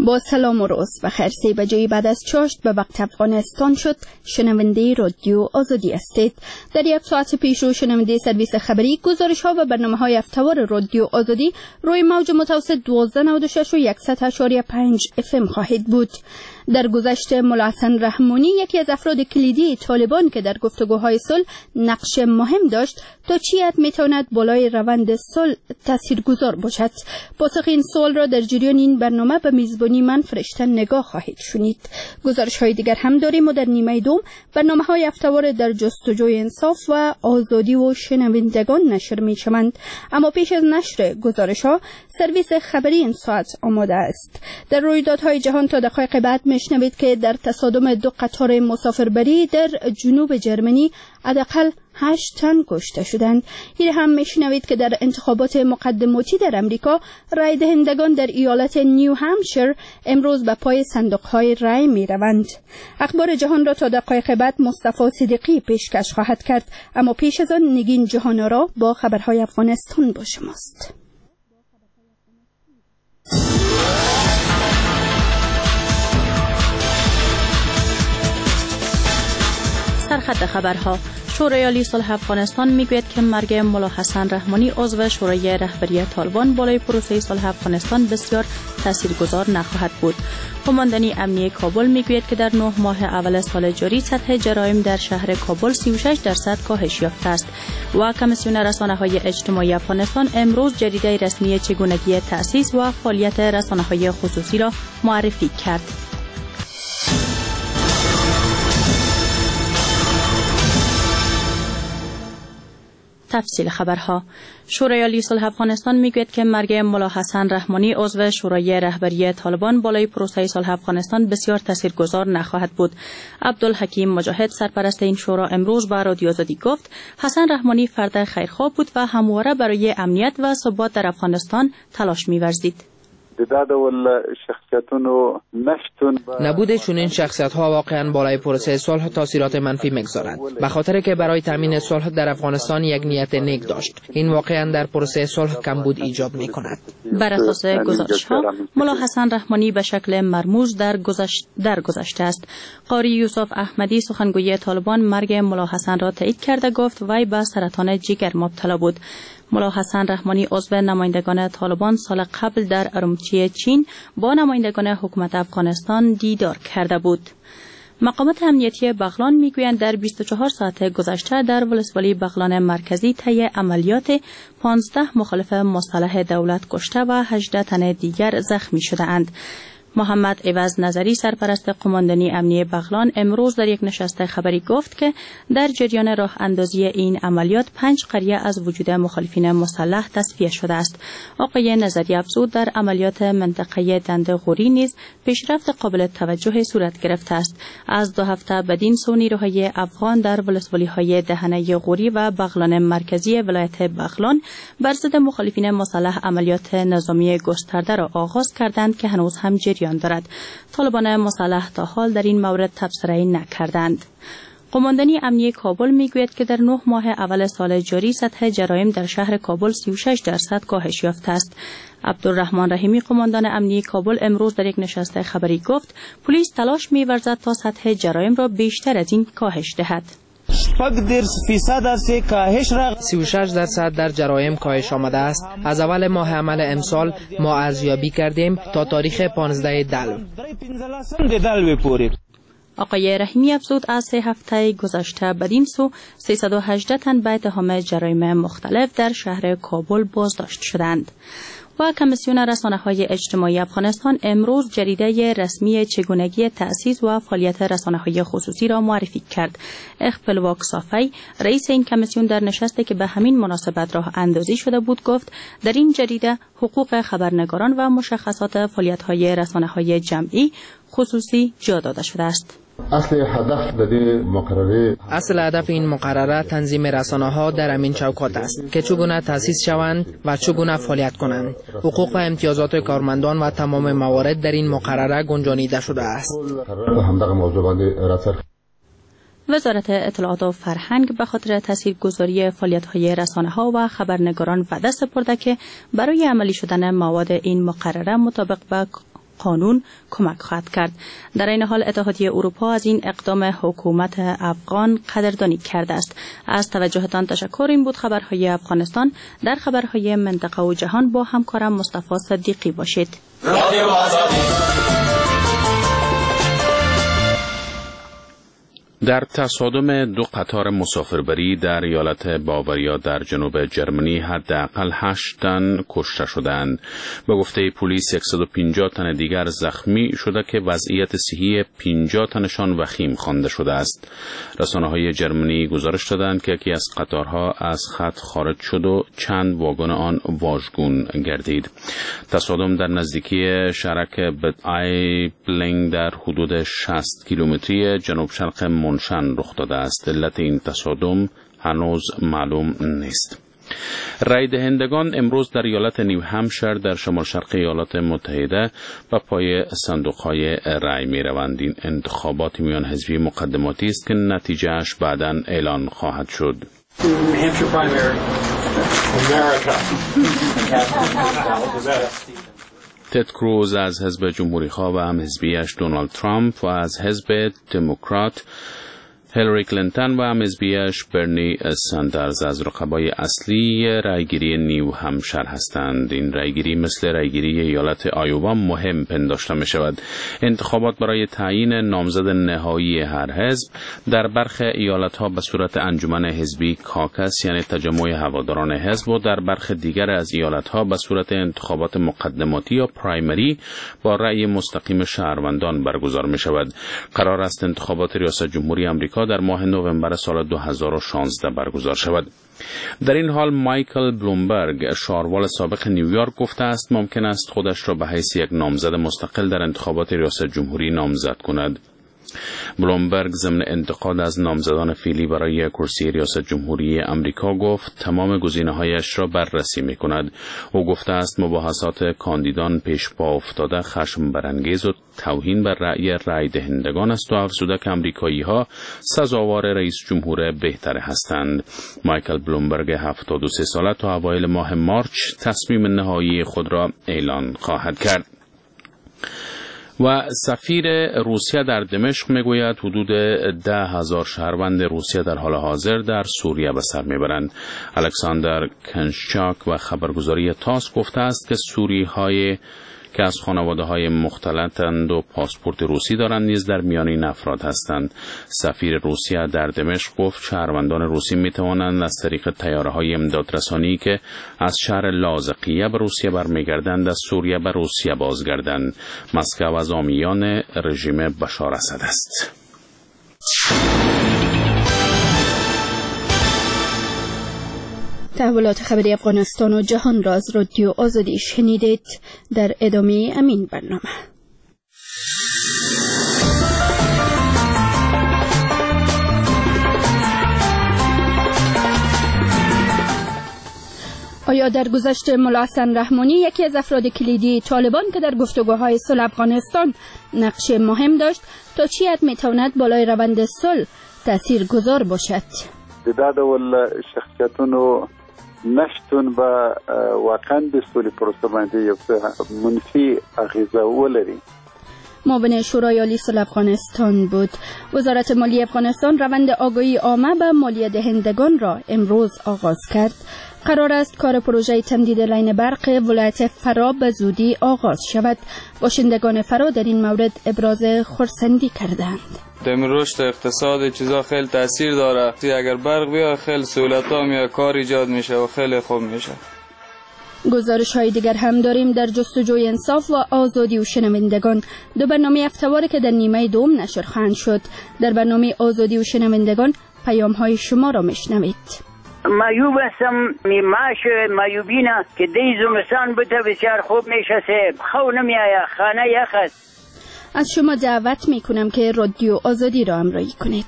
با سلام و روز بخیر. 3 بجه بعد از چاشت به وقت افغانستان شد. شنونده رادیو آزادی هستید. در یک ساعت پیش رو شنونده سرویس خبری گزارش ها و برنامه های هفته‌وار رادیو آزادی روی موج متوسط 1296 و 100.5 FM خواهید بود. در گذشته ملا حسن رحمانی یکی از افراد کلیدی طالبان که در گفتگوهای صلح نقش مهم داشت تا چی حد میتواند بالای روند صلح تاثیرگذار باشد. پاسخ این سوال را در جریان این برنامه به میزبانی من فرشته نگاه خواهید شنید. گزارش های دیگر هم داریم و در نیمه دوم برنامه های هفته‌وار در جستجوی انصاف و آزادی و شنوندگان نشر می شوند. اما پیش از نشر گزارش ها سرویس خبری این ساعت آماده است. در رویدادهای جهان تا دقایق بعد میشنوید که در تصادم 2 قطار مسافربری در جنوب جرمنی حداقل 8 تن کشته شدند. این هم میشنوید که در انتخابات مقدماتی در امریکا رای دهندگان در ایالت نیو همشیر امروز به پای صندوق‌های رای میروند. اخبار جهان را تا دقایق بعد مصطفی صدیقی پیشکش خواهد کرد، اما پیش از آن نگین جهان‌آرا با خبرهای افغانستان با شماست. سرخط خبرها. شورای عالی صلح افغانستان میگوید که مرگ ملا حسن رحمانی عضو شورای رهبری طالبان بالای پروسه صلح افغانستان بسیار تاثیرگذار نخواهد بود. قماندانی امنیه کابل میگوید که در 9 ماه اول سال جاری سطح جرایم در شهر کابل 36% کاهش یافته است. و کمیسیون رسانه‌های اجتماعی افغانستان امروز جریده رسمی چگونگی تأسیس و فعالیت رسانه‌های خصوصی را معرفی کرد. تفصیل خبرها. شورای عالی صلح افغانستان میگوید که مرگ ملا حسن رحمانی عضو شورای رهبری طالبان بالای پروسه صلح افغانستان بسیار تاثیرگذار نخواهد بود. عبدالحکیم مجاهد سرپرست این شورا امروز به رادیو آزادی گفت حسن رحمانی فرد خیرخواه بود و همواره برای امنیت و ثبات در افغانستان تلاش می‌ورزید. نبود چنین شخصیت‌ها واقعاً بالای پروسه صلح تاثیرات منفی می‌گذارد، به خاطر که برای تامین صلح در افغانستان یک نیت نیک داشت. این واقعاً در پروسه صلح کمبود ایجاب می‌کند. بر اساس گزارش‌ها ملا حسن رحمانی به شکل مرموز درگذشته است. قاری یوسف احمدی سخنگوی طالبان مرگ ملا حسن را تایید کرده گفت وی به سرطان جگر مبتلا بود. ملا حسن رحمانی عضو نمایندگان طالبان سال قبل در ارومچی چین با نمایندگان حکومت افغانستان دیدار کرده بود. مقامات امنیتی بغلان میگویند در 24 ساعت گذشته در ولسوالی بغلان مرکزی طی عملیات 15 مخالف مصالح دولت کشته و 18 تن دیگر زخمی شده اند. محمد عوض نظری سرپرست قماندانی امنیه بغلان امروز در یک نشست خبری گفت که در جریان راه اندازی این عملیات 5 قریه از وجود مخالفین مسلح تصفیه شده است. آقای نظری افزود در عملیات منطقه دنده غوری نیز پیشرفت قابل توجه صورت گرفته است. از 2 هفته بدین سو نیروهای افغان در ولسوالی‌های دهنه غوری و بغلان مرکزی ولایت بغلان بر ضد مخالفین مسلح عملیات نظامی گسترده را آغاز کردند که هنوز هم جریان دارد. طالبان مسلح تا حال در این مورد تبصره‌ای نکردند. قماندانی امنیه کابل میگوید که در 9 ماه اول سال جاری سطح جرایم در شهر کابل 36% کاهش یافته است. عبدالرحمن رحیمی قماندان امنیه کابل امروز در یک نشست خبری گفت پلیس تلاش می‌ورزد تا سطح جرایم را بیشتر از این کاهش دهد. 36% در جرایم کاهش آمده است. از اول ماه عمل امسال ما ارزیابی کردیم تا تاریخ 15 دلو. آقای رحیمی افزود از 3 هفته گذشته بدین سو 318 تن به اتهام جرایم مختلف در شهر کابل بازداشت شدند. و کمیسیون رسانه‌های اجتماعی افغانستان امروز جریده رسمی چگونگی تأسیس و فعالیت رسانه‌های خصوصی را معرفی کرد. اخپلواک صافی رئیس این کمیسیون در نشستی که به همین مناسبت راه اندازی شده بود گفت در این جریده حقوق خبرنگاران و مشخصات فعالیت‌های رسانه‌های جمعی خصوصی جا داده شده است. اصل هدف این مقرره تنظیم رسانه‌ها در همین چوکات است که چگونه تأسیس شوند و چگونه فعالیت کنند. حقوق و امتیازات کارمندان و تمام موارد در این مقرره گنجانیده شده است. وزارت اطلاعات و فرهنگ به خاطر تاثیرگذاری فعالیت‌های رسانه‌ها و خبرنگاران وعده سپرده که برای عملی شدن مواد این مقرره مطابق با قانون کمک خواهد کرد. در این حال اتحادیه اروپا از این اقدام حکومت افغان قدردانی کرده است. از توجهتان تشکر. این بود خبرهای افغانستان. در خبرهای منطقه و جهان با همکارم مصطفی صدیقی باشید. در تصادم دو قطار مسافربری در ایالت باواریا در جنوب جرمنی حداقل 8 تن کشته شدند. به گفته پلیس 150 تن دیگر زخمی شده که وضعیت صحی 50 تنشان وخیم خوانده شده است. رسانه‌های جرمنی گزارش دادند که یکی از قطارها از خط خارج شد و چند واگن آن واژگون گردید. تصادم در نزدیکی شهرک بد ایبلینگ در حدود 60 کیلومتری جنوب شرق منشن رخ داده است. علت این تصادم هنوز معلوم نیست. رای دهندگان امروز در ایالت نیو همشایر در شمال شرق ایالات متحده به پای صندوق‌های رای می‌روند. این انتخابات میان حزبی مقدماتی است که نتیجه‌اش بعداً اعلان خواهد شد. تد کروز از حزب جمهوری‌خواه و هم حزبیش دونالد ترامپ و از حزب دموکرات هیلاری کلینتون و هم حزبیش برنی ساندرز از رقبای اصلی رایگیری نیو همشایر هستند. این رایگیری مثل رایگیری ایالت آیووا مهم پنداشته می شود. انتخابات برای تعیین نامزد نهایی هر حزب در برخی ایالت ها به صورت انجمن حزبی کاکس یعنی تجمع هواداران حزب و در برخی دیگر از ایالت ها به صورت انتخابات مقدماتی یا پرایمری با رأی مستقیم شهروندان برگزار می شود. قرار است انتخابات ریاست جمهوری آمریکا در ماه نوامبر سال 2016 برگزار شود. در این حال مایکل بلومبرگ شاروال سابق نیویورک گفته است ممکن است خودش را به حیث یک نامزد مستقل در انتخابات ریاست جمهوری نامزد کند. بلومبرگ ضمن انتقاد از نامزدان فعلی برای کرسی ریاست جمهوری آمریکا گفت تمام گزینه‌هایش را بررسی می‌کند. او گفته است مباحثات کاندیدان پیش پا افتاده خشم برانگیز و توهین بر رأی دهندگان است و افزوده که آمریکایی‌ها سزاوار رئیس جمهور بهتر هستند. مایکل بلومبرگ 73 ساله تا اوایل ماه مارچ تصمیم نهایی خود را اعلان خواهد کرد. و سفیر روسیه در دمشق میگوید حدود 10,000 شهروند روسیه در حال حاضر در سوریه به سر میبرند. الکساندر کنشچاک و خبرگزاری تاس گفته است که سوری‌های که از خانواده‌های مختلطند و پاسپورت روسی دارند نیز در میان این افراد هستند. سفیر روسیه در دمشق گفت شهروندان روسی می‌توانند از طریق طیاره‌های امدادرسانی که از شهر لاذقیه به روسیه برمیگردند از سوریه به روسیه بازگردند. مسکو از حامیان رژیم بشار اسد است. تحولات خبری افغانستان و جهان را از رادیو آزادی شنیدید. در ادامه امین برنامه آیا در گذشته ملا حسن رحمانی یکی از افراد کلیدی طالبان که در گفتگوهای صلح افغانستان نقش مهم داشت تا چی حد میتواند بالای روند صلح تاثیرگذار باشد؟ دا ډول شخصیتونو نشتون به واقعا د سولې پروسه باندې یو منفي اغیزه ولري. معاون شورای عالی صلح افغانستان بود. وزارت مالی افغانستان روند آگاهی عامه به مالیه دهندگان را امروز آغاز کرد. قرار است کار پروژه تمدید لین برق ولایت فرا به زودی آغاز شود. باشندگان فرا در این مورد ابراز خرسندی کردند. در رشد اقتصاد چیزا خیلی تاثیر داره. اگر برق بیا خیلی سهولت‌ها میاد، کار ایجاد میشه و خیلی خوب میشه. گزارش های دیگر هم داریم در جستجوی انصاف و آزادی و شنوندگان. دو برنامه هفته‌واره که در نیمه دوم نشر خواهند شد. در برنامه آزادی و شنوندگان پیام های شما را میشنوید. مایوب هستم معاش مایوبینه که دی زمستان بوده بسیار خوب میشه خو نمیآید خانه یخ است. از شما دعوت میکنم که رادیو آزادی را همراهی کنید.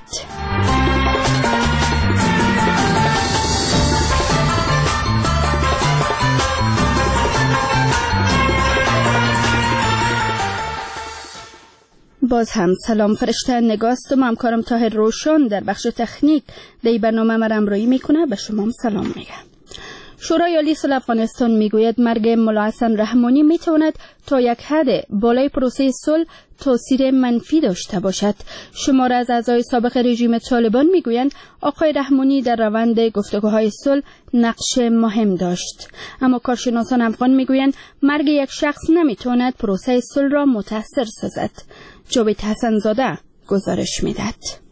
باز هم سلام. فرشته نگاست و همکارم طاهر روشن در بخش تکنیک در برنامه ما همراهی میکنه. به شما سلام میگم. شورای عالی صلح افغانستان میگوید مرگ ملا حسن رحمانی میتواند تا یک حد بالای پروسه صلح تاثیر منفی داشته باشد. شمار از اعضای سابق رژیم طالبان میگویند آقای رحمانی در روند گفتگوهای صلح نقش مهم داشت. اما کارشناسان افغان میگویند مرگ یک شخص نمیتواند پروسه صلح را متاثر سازد. جاوید حسن زاده گزارش میدهد.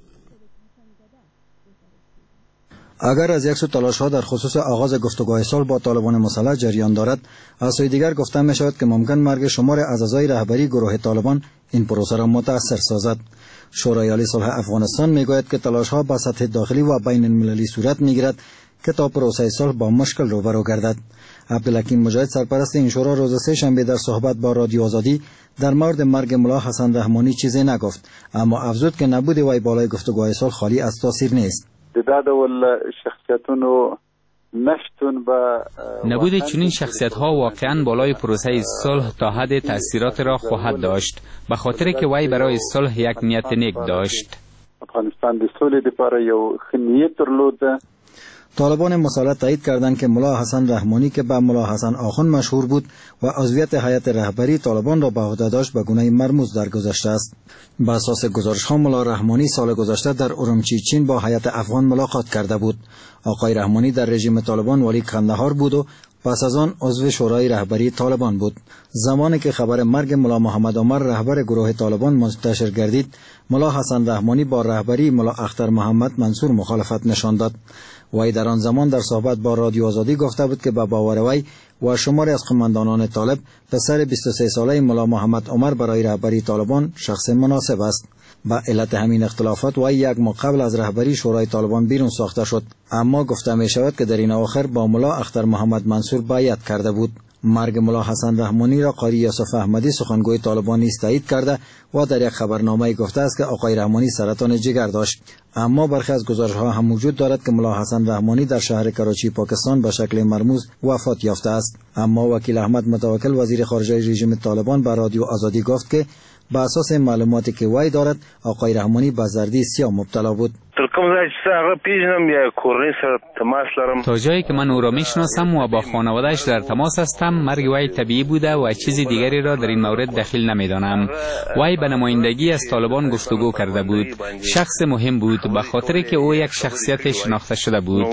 اگر از یک سو تلاش ها در خصوص آغاز گفتگوهای صلح با طالبان مسلح جریان دارد، از سوی دیگر گفته می شود که ممکن مرگ شمار از اعضای رهبری گروه طالبان این پروسه را متاثر سازد. شورای عالی صلح افغانستان می گوید که تلاش ها به سطح داخلی و بین المللی صورت می گیرد که تا پروسه صلح با مشکل روبرو گردد. عبدالحکیم مجاهد سرپرست این شورا روز سه‌شنبه در صحبت با رادیو آزادی در مورد مرگ ملا حسن رحمانی چیزی نگفت، اما افزود که نبود وی بالای گفتگوهای صلح خالی از تاثیر نیست. نبود چنین شخصیت‌ها واقعاً بالای پروسه صلح تا حد تأثیرات را خواهد داشت، به خاطر که وی برای صلح یک نیت نیک داشت. افغانستان د صلح لپاره یو ښه نیت درلود. طالبان مسلح تایید کردند که ملا حسن رحمانی که به ملا حسن آخوند مشهور بود و عضویت هیئت رهبری طالبان را به عهده داشت به گونه مرموز درگذشته است. بر اساس گزارش‌ها ملا رحمانی سال گذشته در اورمچی چین با هیئت افغان ملاقات کرده بود. آقای رحمانی در رژیم طالبان والی قندهار بود و پس از آن عضو شورای رهبری طالبان بود. زمانی که خبر مرگ ملا محمد عمر رهبر گروه طالبان منتشر گردید، ملا حسن رحمانی با رهبری ملا اختر محمد منصور مخالفت نشان داد. وی در آن زمان در صحبت با رادیو آزادی گفته بود که به باور وی و شماری از قماندانان طالب پسر 23 ساله ملا محمد عمر برای رهبری طالبان شخص مناسب است. به علت همین اختلافات وی یک ماه قبل از رهبری شورای طالبان بیرون ساخته شد، اما گفته می شود که در این اواخر با ملا اختر محمد منصور بیعت کرده بود. مرگ ملا حسن رحمانی را قاری یوسف احمدی سخنگوی طالبان نیز تایید کرده و در یک خبرنامه گفته است که آقای رحمانی سرطان جگر داشت. اما برخی از گزارش‌ها هم وجود دارد که ملا حسن رحمانی در شهر کراچی پاکستان به شکل مرموز وفات یافته است. اما وکیل احمد متوکل وزیر خارجه رژیم طالبان به رادیو آزادی گفت که به اساس معلوماتی که وی دارد آقای رحمانی به زردی سیاه مبتلا بود. تا جایی که من او را میشناسم و با خانواده‌اش در تماس هستم، مرگ وی طبیعی بوده و چیز دیگری را در این مورد دخیل نمیدانم. وی به نمایندگی از طالبان گفتگو کرده بود. شخص مهم بود به خاطر که او یک شخصیت شناخته شده بود.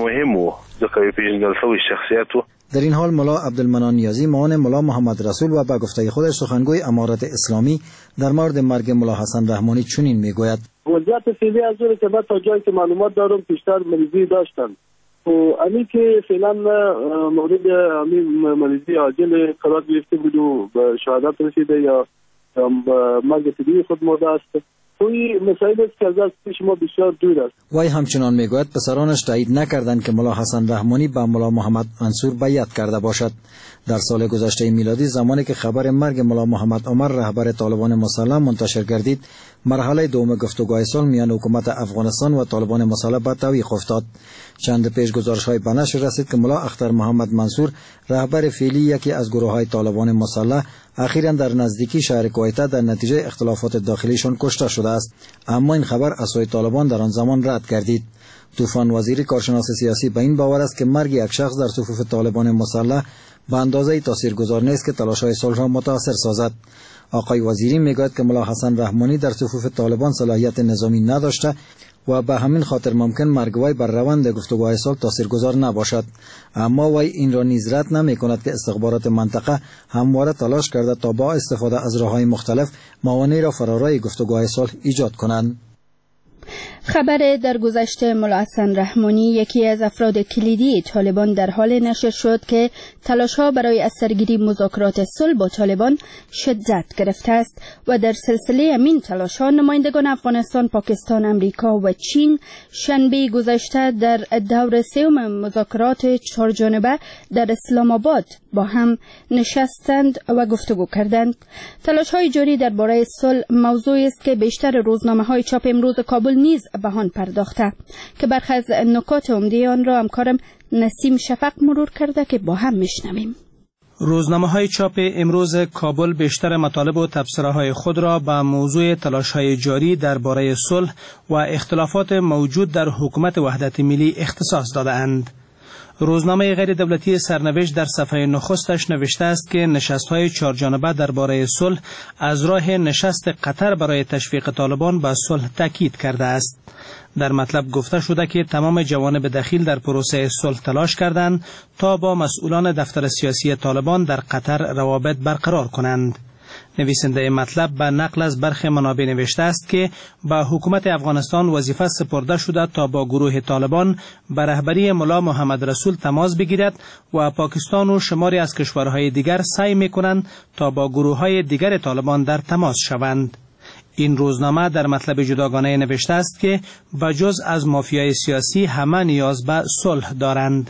در این حال ملا عبدالمنان نیازی معاون ملا محمد رسول و به گفته خودش سخنگوی امارت اسلامی در مورد مرگ ملا حسن رحمانی چنین میگوید: وضعیت فعلی از اون که بعد تا جایی که معلومات دارم بیشتر مریضی داشتن و امی که فعلا مورد همین مریضی عاجل قرار گرفته بود و به شهادت رسیده یا مرگ طبیعی خود مرده است. توی مسائل است که از پیش ما بسیار دور است. وی همچنان میگوید پسرانش تایید نکردند که ملا حسن رحمانی با ملا محمد منصور بیعت کرده باشد. در سال گذشته میلادی زمانی که خبر مرگ ملا محمد عمر رهبر طالبان مسلح منتشر گردید، مرحله دوم گفتگوهای صلح میان حکومت افغانستان و طالبان مسلح به تعویق افتاد. چند پیش گزارش‌های به نشر رسید که ملا اختر محمد منصور رهبر فعلی یکی از گروه‌های طالبان مسلح اخیراً در نزدیکی شهر کویته در نتیجه اختلافات داخلیشان کشته شده است، اما این خبر از سوی طالبان در آن زمان رد گردید. طوفان وزیری کارشناس سیاسی به این باور است که مرگ یک شخص در صفوف طالبان مسلح به اندازه‌ای تاثیرگذار نیست که تلاش‌های صلح را متاثر سازد. آقای وزیری میگوید که ملا حسن رحمانی در صفوف طالبان صلاحیت نظامی نداشته و به همین خاطر ممکن مرگ وی بر روند گفتگوهای صلح تاثیرگذار نباشد، اما وی این را نیز رد نمی‌کند که استخبارات منطقه همواره تلاش کرده تا با استفاده از راه‌های مختلف موانعی را فرارای گفتگوهای صلح ایجاد کنند. خبر درگذشت ملا حسن رحمانی یکی از افراد کلیدی طالبان در حال نشر شد که تلاش‌ها برای از سرگیری مذاکرات صلح با طالبان شدت گرفته است و در سلسله همین تلاش‌ها نمایندگان افغانستان، پاکستان، امریکا و چین شنبه گذشته در دور سوم مذاکرات چهارجانبه در اسلام آباد با هم نشستند و گفتگو کردند. تلاش‌های جاری درباره صلح موضوعی است که بیشتر روزنامه‌های چاپ امروز کابل نیز به آن پرداخته که برخی از نکات عمده آن را همکارم نسیم شفق مرور کرده که با هم میشنویم. روزنامه‌های چاپ امروز کابل بیشتر مطالب و تبصره‌های خود را به موضوع تلاش‌های جاری درباره صلح و اختلافات موجود در حکومت وحدت ملی اختصاص داده‌اند. روزنامه غیر دولتی سرنوشت در صفحه نخستش نوشته است که نشست‌های چهارجانبه درباره صلح از راه نشست قطر برای تشویق طالبان به صلح تاکید کرده است. در مطلب گفته شده که تمام جوانب دخیل در پروسه صلح تلاش کردند تا با مسئولان دفتر سیاسی طالبان در قطر روابط برقرار کنند. نویسنده مطلب به نقل از برخی منابع نوشته است که به حکومت افغانستان وظیفه سپرده شده تا با گروه طالبان به رهبری ملا محمد رسول تماس بگیرد و پاکستان و شماری از کشورهای دیگر سعی می‌کنند تا با گروه‌های دیگر طالبان در تماس شوند. این روزنامه در مطلب جداگانه نوشته است که بجز از مافیای سیاسی همه نیاز به صلح دارند.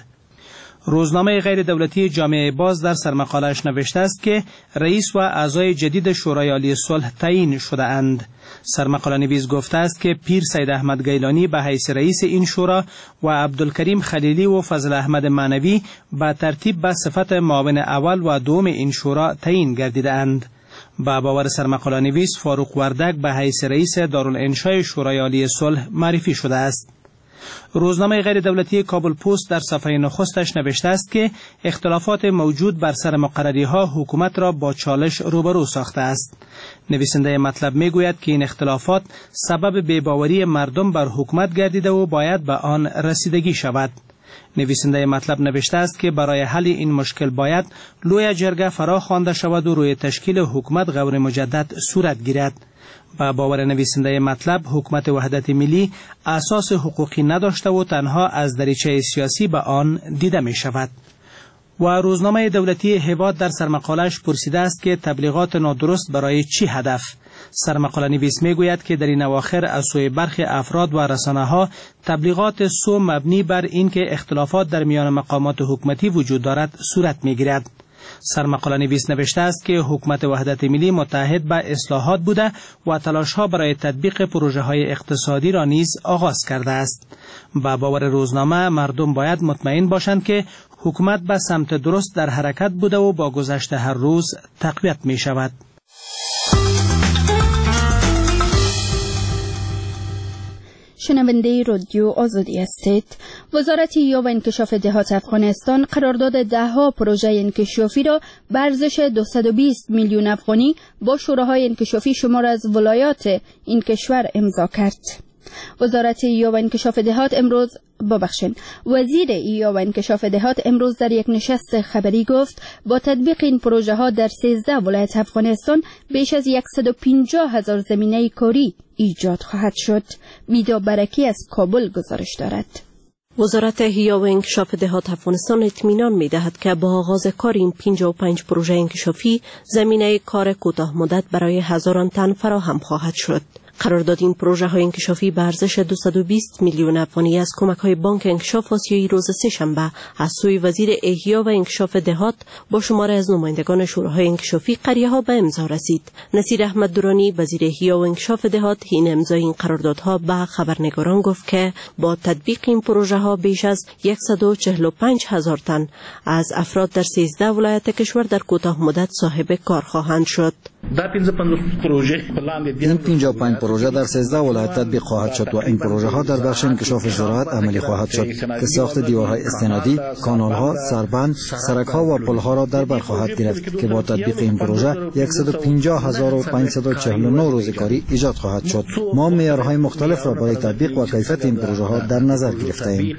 روزنامه غیر دولتی جامعه باز در سرمقاله‌اش نوشته است که رئیس و اعضای جدید شورای عالی صلح تعیین شده اند. سرمقاله نویس گفته است که پیر سید احمد گیلانی به حیث رئیس این شورا و عبدالکریم خلیلی و فضل احمد معنوی به ترتیب به صفت معاون اول و دوم این شورا تعیین گردیده اند. با باور سرمقاله نویس فاروق وردک به حیث رئیس دارالانشای شورای عالی صلح معرفی شده است. روزنامه غیر دولتی کابل پست در صفحه نخستش نوشته است که اختلافات موجود بر سر مقرری‌ها حکومت را با چالش روبرو ساخته است. نویسنده مطلب میگوید که این اختلافات سبب بی‌باوری مردم بر حکومت گردیده و باید به آن رسیدگی شود. نویسنده مطلب نوشته است که برای حل این مشکل باید لوی جرگه فرا خوانده شود و روی تشکیل حکومت غور مجدد صورت گیرد. با باور نویسنده مطلب حکومت وحدت ملی اساس حقوقی نداشته و تنها از دریچه سیاسی به آن دیده می شود. و روزنامه دولتی هواد در سرمقاله‌اش پرسیده است که تبلیغات نادرست برای چی هدف؟ سرمقاله نویس می گوید که در این اواخر از سوی برخی افراد و رسانه‌ها تبلیغات سو مبنی بر اینکه اختلافات در میان مقامات حکومتی وجود دارد صورت می گیرد. سرمقاله نویس نوشته است که حکومت وحدت ملی متحد به اصلاحات بوده و تلاش‌ها برای تطبیق پروژه‌های اقتصادی را نیز آغاز کرده است. با باور روزنامه مردم باید مطمئن باشند که حکومت به سمت درست در حرکت بوده و با گذشت هر روز تقویت می شود. شنونده رادیو آزادی هستید. وزارت یاوه و انکشاف دهات افغانستان قرارداد 10 پروژه انکشافی را به ارزش 220 میلیون افغانی با شوراهای انکشافی شمار از ولایات این کشور امضا کرد. وزارت یاوه و انکشاف دهات وزیر یاوه و انکشاف دهات امروز در یک نشست خبری گفت با تطبیق این پروژه ها در 13 ولایت افغانستان بیش از 150,000 زمینه کاری ایجاد خواهد شد. میدا برکی از کابل گزارش دارد. وزارت یاوه و انکشاف دهات افغانستان اطمینان می‌دهد که با آغاز کار این 55 پروژه انکشافی زمینه کار کوتاه مدت برای هزاران تن فراهم خواهد شد. قرارداد این پروژه های انکشافی به ارزش 220 میلیون افغانی از کمک های بانک انکشاف آسیایی روز سه‌شنبه از سوی وزیر احیا و انکشاف دهات با شماره از نمایندگان شوراهای انکشافی قریه ها به امضا رسید. نصیر احمد درانی وزیر احیا و انکشاف دهات این امضای این قراردادها به خبرنگاران گفت که با تطبیق این پروژه ها بیش از 145,000 تن از افراد در 13 ولایت کشور در کوتاه مدت صاحب کار خواهند شد. این 55 پروژه در 13 ولایت تطبیق خواهد شد و این پروژه ها در بخش انکشاف زراعت عملی خواهد شد که ساخت دیوارهای استنادی، کانالها، سربند، سرک‌ها و پل‌ها را در بر خواهد گرفت که با تطبیق این پروژه 150,549 روزگاری ایجاد خواهد شد. ما معیارهای مختلف را برای تطبیق و کیفیت این پروژه ها در نظر گرفته‌ایم.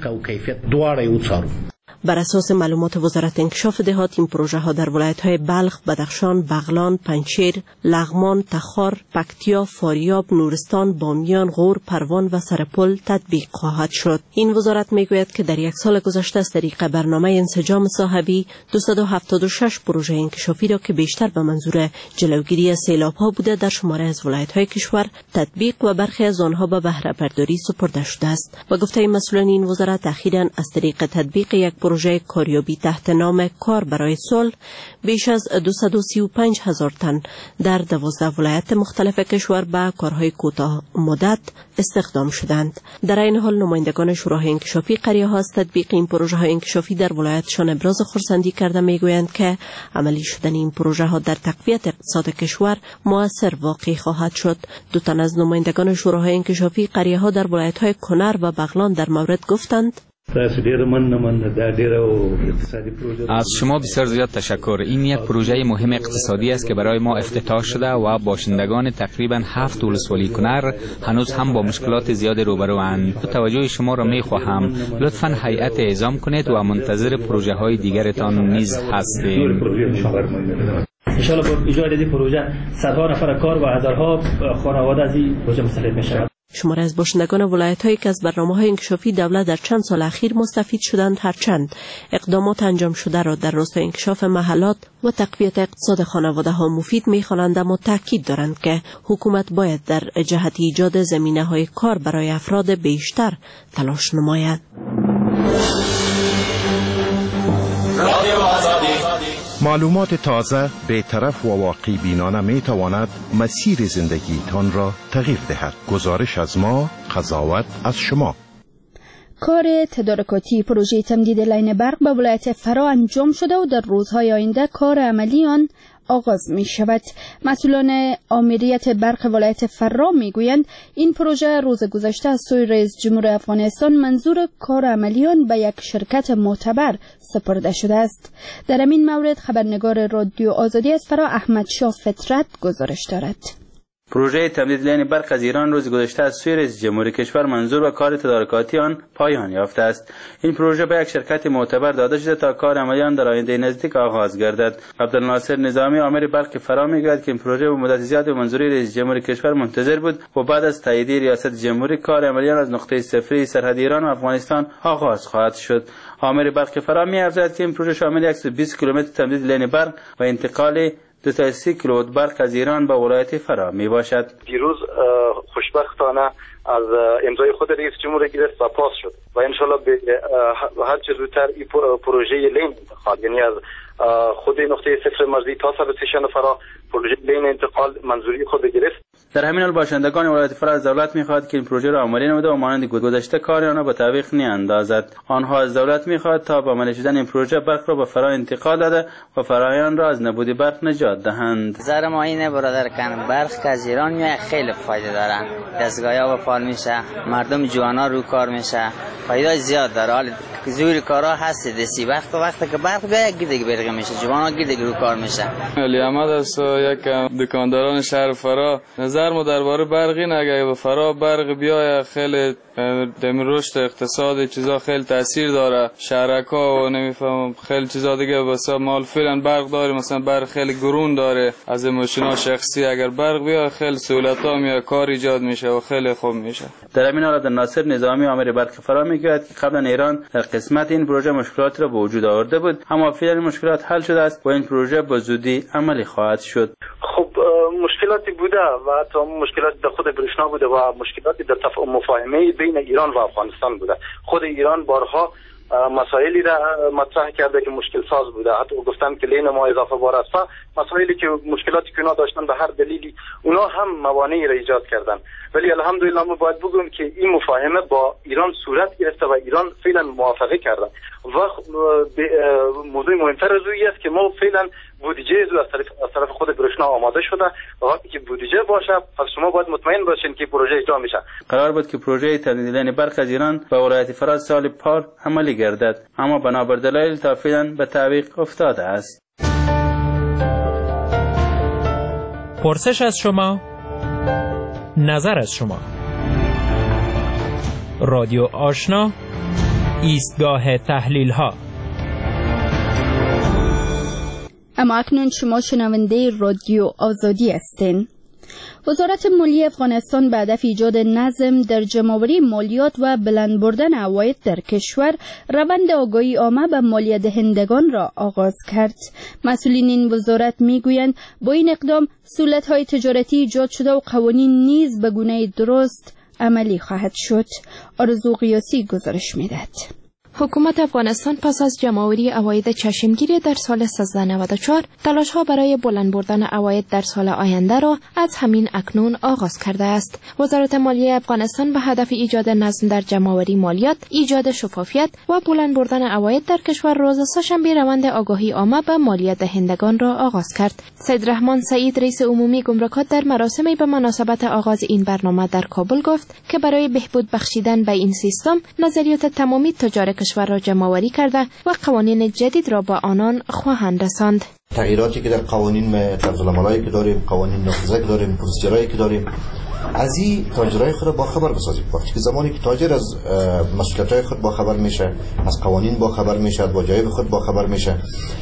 بر اساس معلومات وزارت انکشاف دهات این پروژه ها در ولایت های بلخ، بدخشان، بغلان، پنجشیر، لغمان، تخار، پکتیا، فاریاب، نورستان، بامیان، غور، پروان و سرپل تطبیق خواهد شد. این وزارت میگوید که در یک سال گذشته از طریق برنامه انسجام صاحبی 276 پروژه انکشافی را که بیشتر به منظور جلوگیری از سیلاب ها بوده در شماره از ولایت های کشور تطبیق و برخی از آنها به بهره برداری سپرده شده است. و گفته مسئولان این وزارت اخیراً از طریق تطبیق یک پروژه کاریابی تحت نام کار برای صلح بیش از 235,000 تن در 12 ولایت مختلف کشور به کارهای کوتاه مدت استخدام شدند. در این حال نمایندگان شوراهای انکشافی قریه ها از تطبیق این پروژه های انکشافی در ولایتشان ابراز خرسندی کرده میگویند که عملی شدن این پروژه ها در تقویت اقتصاد کشور مؤثر واقع خواهد شد. دو تن از نمایندگان شوراهای انکشافی قریه ها در ولایت های کنر و بغلان در مورد گفتند از شما بسیار زیاد تشکر. این یک پروژه مهم اقتصادی است که برای ما افتتاح شده و باشندگان تقریبا 7 ولسوالی کنر هنوز هم با مشکلات زیاد روبرو اند. توجه شما را می خواهم. لطفاً هیئت اعزام کنید و منتظر پروژه های دیگرتان نیز هستیم. ان شاء الله با ایجاد این پروژه صدها نفر کار و هزارها خانواده از این پروژه مستفید میشوند. شمار از باشندگان ولایت‌هایی که از برنامه‌های انکشافی دولت در چند سال اخیر مستفید شدند، هرچند اقدامات انجام شده را در راستای انکشاف محلات و تقویت اقتصاد خانواده‌ها مفید می‌خوانند، اما تاکید دارند که حکومت باید در جهت ایجاد زمینه‌های کار برای افراد بیشتر تلاش نماید. معلومات تازه، بی‌طرف و واقعی بینانه می تواند مسیر زندگی تان را تغییر دهد. گزارش از ما، قضاوت از شما. کار تدارکاتی پروژه تمدید لاین برق به ولایت فرا انجام شده و در روزهای آینده کار عملی آن آغاز می شود. مسئولان آمریت برق ولایت فرا می گویند این پروژه روز گذشته از سوی رئیس جمهور افغانستان منظور کار عملی آن به یک شرکت معتبر سپرده شده است. در این مورد خبرنگار رادیو آزادی از فرا احمد شاه فطرت گزارش دارد. پروژه تمدید لاین برق از ایران روز گذشته از سوی رئیس جمهور کشور منظور به کار تدارکاتی آن پایان یافته است. این پروژه به یک شرکت معتبر داده شده تا کار عملی آن در آینده نزدیک آغاز گردد. عبدالناصر نظامی آمر برق فرا میگوید که این پروژه به مدت زیاد به منظوری رئیس جمهور کشور منتظر بود و بعد از تایید ریاست جمهوری کار عملی آن از نقطه صفری سرحد ایران و افغانستان آغاز خواهد شد. آمر برق فرا می‌افزاید که این پروژه شامل 120 کیلومتر تمدید لاین برق و انتقال 2 تا 3 کیلووات برق از ایران به ولایت فرا می باشد. دیروز خوشبختانه از امضای خود رئیس جمهور گرفت و پاس شد و انشالله به هر چه زودتر این پروژه لین انتقال، یعنی از خود نقطه صفر مرزی تا سبستیشن فرا پروژه لین انتقال منظوری خود گرفت. در همین حال باشندگان ولایت فرا از دولت می‌خواهد که این پروژه را عملی نموده و مانند گذشته کار آنها به تعویق نیاندازد. آنها از دولت می‌خواهد تا با عملی شدن این پروژه برق را به فرا انتقال داده و فرایان را از نبود برق نجات دهند. نظر ما اینه برادر کن، برق که از ایران میاد خیلی فایده دارن. دستگاه‌ها فعال میشه، مردم جوانا رو کار میشه، فایده زیاد داره. حال زور کارا هست دسی وقتی که برق بیاد گیدگ برق میشه، جوانا گیدگ رو کار میشه. علی احمد است، یک دکانداران شهر فرا. نظر ما درباره برق اینه اگه به فرا برق بیای خیلی دم رشد اقتصاد چیزا خیلی تاثیر داره. شهرکا و نمیفهمم خیلی چیزا دیگه واسه مال فعلا برق داره، مثلا برق خیلی گرون داره از ماشینا شخصی. اگر برق بیاد خیلی سهولت‌ها میاد، کار ایجاد میشه و خیلی خوب میشه. در همین حال عبدالناصر نظامی آمر برق فرا میگوید که قبلا ایران در قسمت این پروژه مشکلات را به وجود آورده بود، اما فعلا مشکلات حل شده است و این پروژه به زودی عملی خواهد شد. خب مشکلاتی بوده و حتی مشکلات در خود برشنا بوده و مشکلاتی در مفاهمه بین ایران و افغانستان بوده. خود ایران بارها مسائلی را مطرح کرده که مشکل ساز بوده، حتی گفتن که لین ما اضافه بار است. مسائلی که مشکلاتی که اونا داشتن به هر دلیلی اونا هم موانعی را ایجاد کردن، ولی الحمدلله ما باید بگویم که این مفاهمه با ایران صورت گرفته و ایران فعلا موافقه کرده و موضوع مهمتر از این است که ما فعلا بودجه از طرف خود برشنا آماده شده و وقتی که بودجه باشه پس شما باید مطمئن باشین که پروژه اجرا میشه. قرار بود که پروژه تمدید لاین برق از ایران به ولایت فرا سال پار عملی گردد، اما بنابر دلایل تا فعلا به تعویق افتاده است. پرسش از شما، نظر از شما. رادیو آشنا، ایستگاه تحلیل ها. اما اکنون شما شنونده رادیو آزادی هستین. وزارت مالیه افغانستان به هدف ایجاد نظم در جمع‌آوری مالیات و بلند بردن عواید در کشور روند آگاهی عامه به مالیه دهندگان را آغاز کرد. مسئولین این وزارت میگویند با این اقدام سهولت‌های تجارتی ایجاد شده و قوانین نیز به گونه درست عملی خواهد شد. آرزو قیاسی گزارش می‌دهد. حکومت افغانستان پس از جمع‌آوری عواید چشمگیری در سال 1394 تلاش‌ها برای بلند بردن عواید در سال آینده را از همین اکنون آغاز کرده است. وزارت مالیه افغانستان به هدف ایجاد نظم در جمع‌آوری مالیات، ایجاد شفافیت و بلند بردن عواید در کشور روز سه‌شنبه روند آگاهی عامه به مالیات دهندگان را آغاز کرد. سید رحمان سعید رئیس عمومی گمرکات در مراسمی به مناسبت آغاز این برنامه در کابل گفت که برای بهبود بخشیدن به این سیستم نظریات تمامی تجار کشور را جمع‌آوری کرده و قوانین جدید را به آنان خواهند رساند. تغییراتی که در قوانین طرز العملایی که داریم، قوانین نافذه که داریم، پروسیجرایی که داریم، از این تاجرای خود با خبر بسازیم. وقتی که زمانی که تاجر از مسئولیت‌های خود با خبر میشه، از قوانین با خبر میشه، از وجایب خود با خبر میشه،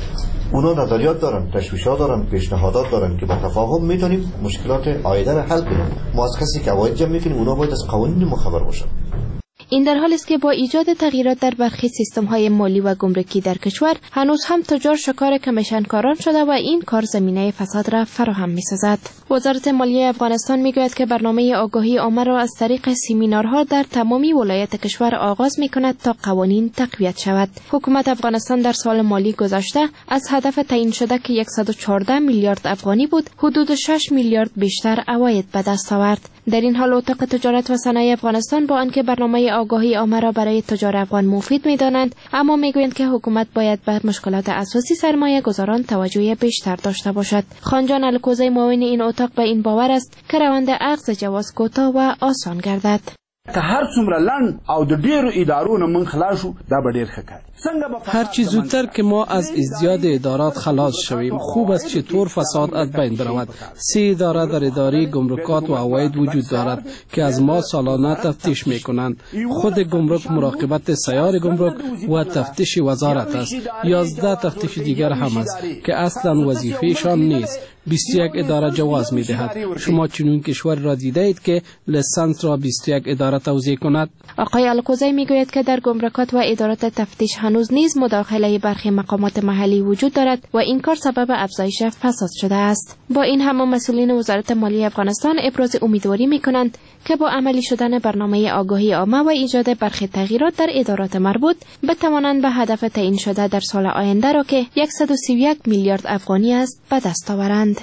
اونا نظریات دارن، تشویشات دارن، پیشنهادات دارن که با تفاهم میتونیم مشکلات عایده را حل کنیم. ما از کسی که عواید جمع میکنیم اونا باید از قوانین ما خبر باشن. این در حالی است که با ایجاد تغییرات در برخی سیستم‌های مالی و گمرکی در کشور هنوز هم تجار شکار کمیشنکاران شده و این کار زمینه فساد را فراهم می‌سازد. وزارت مالیه افغانستان می‌گوید که برنامه آگاهی عامه را از طریق سمینارها در تمامی ولایات کشور آغاز می‌کند تا قوانین تقویت شود. حکومت افغانستان در سال مالی گذشته از هدف تعیین شده که 114 میلیارد افغانی بود، حدود 6 میلیارد بیشتر عواید به دست آورد. در این حال اتاق تجارت و صنایع افغانستان با آنکه برنامه آگاهی عامه را برای تجار افغان مفید می‌دانند، اما می‌گویند که حکومت باید به مشکلات اساسی سرمایه گذاران توجه بیشتر داشته باشد. خانجان الکوزی معاون این اتاق به این باور است که روند اخذ جواز کوتاه و آسان گردد. که هر څومره لنډ او د ډیرو ادارو نه من خلاص شو دا به ډیر ښه کار. هر چی زودتر که ما از ازدیاد ادارات خلاص شویم خوب است. چطور فساد از بین برود؟ 3 اداره در اداره گمرکات و عواید وجود دارد که از ما سالانه تفتیش میکنند. خود گمرک، مراقبت سیار گمرک و تفتیش وزارت است. 11 تفتیش دیگر هم است که اصلا وظیفهشان نیست. 21 اداره جواز میدهد. شما چنین کشور را دیده اید که لسانس را 21 اداره توزیع کند؟ آقای الکوزی میگوید که در گمرکات و ادارات تفتیش هنوز نیز مداخله برخی مقامات محلی وجود دارد و این کار سبب افزایش فساد شده است. با این همه مسئولین وزارت مالیه افغانستان ابراز امیدواری میکنند که با عملی شدن برنامه آگاهی عامه و ایجاد برخی تغییرات در ادارات مربوط بتوانند به هدف تعیین شده در سال آینده را که 131 میلیارد افغانی است به دست آورند.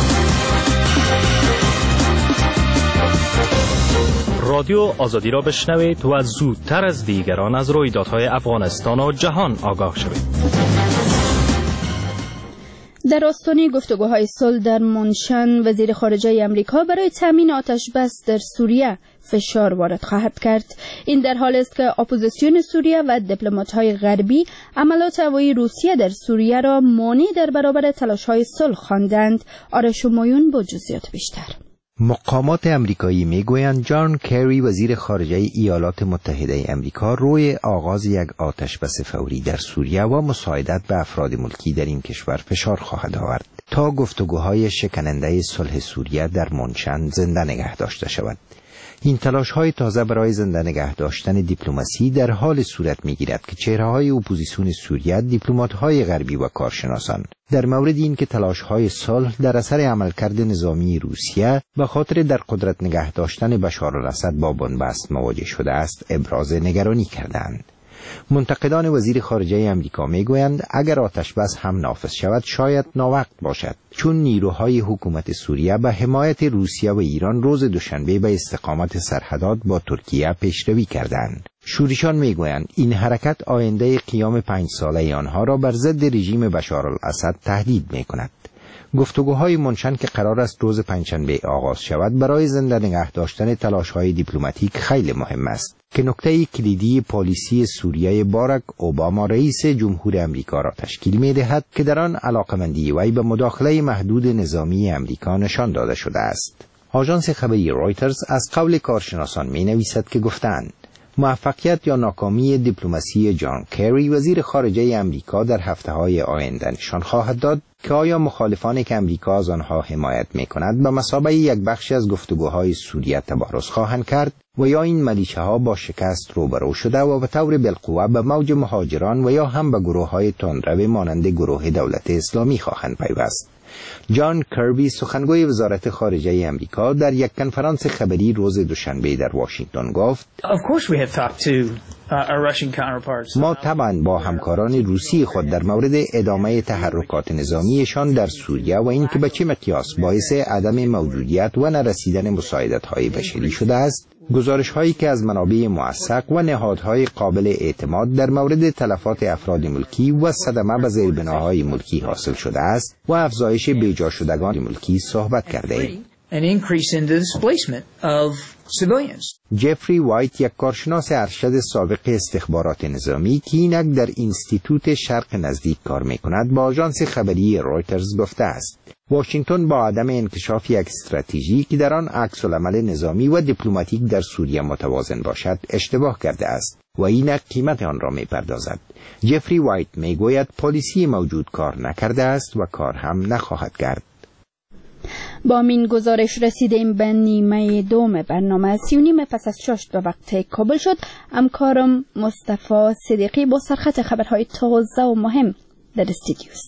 رادیو آزادی را بشنوید و زودتر از دیگران از رویدادهای افغانستان و جهان آگاه شوید. در آستانه گفتگوهای صلح در منشن، وزیر خارجه آمریکا برای تامین آتش بس در سوریه فشار وارد خواهد کرد. این در حالی است که اپوزیسیون سوریه و دیپلمات‌های غربی عملات هوایی روسیه در سوریه را مانع در برابر تلاش‌های صلح خواندند. آرش مایون با جزئیات بیشتر. مقامات امریکایی میگویند جان کری وزیر خارجه ایالات متحده امریکا روی آغاز یک آتشبس فوری در سوریه و مساعدت به افراد ملکی در این کشور فشار خواهد آورد تا گفتگوهای شکننده صلح سوریه در منشن زنده نگه داشته شود. این تلاش‌های تازه برای زنده نگه داشتن دیپلماسی در حال صورت می‌گیرد که چهره‌های اپوزیسیون سوریه، دیپلمات‌های غربی و کارشناسان در مورد این که تلاش‌های صلح در اثر عملکرد نظامی روسیه به خاطر در قدرت نگه داشتن بشار الاسد با بنبست مواجه شده است، ابراز نگرانی کردند. منتقدان وزیر خارجه آمریکا میگویند اگر آتش بس هم نافذ شود شاید ناوقت باشد، چون نیروهای حکومت سوریه به حمایت روسیه و ایران روز دوشنبه به استقامت سرحدات با ترکیه پیشروی کردند. شورشیان میگویند این حرکت آینده قیام 5 ساله آنها را بر ضد رژیم بشار الاسد تهدید میکند. گفتگوهای منشن که قرار است روز پنجشنبه آغاز شود برای زنده نگه داشتن تلاش‌های دیپلماتیک خیلی مهم است که نکته کلیدی پالیسی سوریه باراک اوباما رئیس جمهور امریکا را تشکیل می‌دهد که در آن علاقمندی وی به مداخله محدود نظامی امریکا نشان داده شده است. آژانس خبری رویترز از قول کارشناسان می‌نویسد که گفتند موفقیت یا ناکامی دیپلماسی جان کری وزیر خارجه امریکا در هفته‌های آینده نشان خواهد داد که آیا مخالفانی که امریکا از آنها حمایت می‌کند به مثابه یک بخشی از گفتگوهای سوریه تبارز خواهند کرد و یا این ملیشه‌ها با شکست روبرو شده و به طور بالقوه به موج مهاجران و یا هم به گروه‌های تندرو مانند گروه دولت اسلامی خواهند پیوست. جان کربی سخنگوی وزارت خارجه امریکا در یک کنفرانس خبری روز دوشنبه در واشنگتن گفت ما طبعا با همکاران روسی خود در مورد ادامه تحرکات نظامیشان در سوریه و اینکه به چه مقیاس باعث عدم موجودیت و نرسیدن مساعدت‌های بشری شده است، گزارش‌هایی که از منابع موثق و نهادهای قابل اعتماد در مورد تلفات افراد ملکی و صدمه به زیربناهای ملکی حاصل شده است و افزایش بیجا شدگان ملکی صحبت کرده ایم. جفری وایت، یک کارشناس ارشد سابق استخبارات نظامی که اینک در اینستیتوت شرق نزدیک کار می‌کند، با آژانس خبری رویترز گفته است واشنگتن با عدم انکشاف یک استراتژی که در آن عکس‌العمل نظامی و دیپلماتیک در سوریه متوازن باشد اشتباه کرده است و اینک قیمت آن را می‌پردازد. جفری وایت می‌گوید پالیسی موجود کار نکرده است و کار هم نخواهد کرد. با این گزارش رسیدیم به نیمه دوم برنامه 3:30 پس از 6 به وقت کابل شد. همکارم مصطفی صدیقی با سرخط خبرهای تازه و مهم در استودیوست.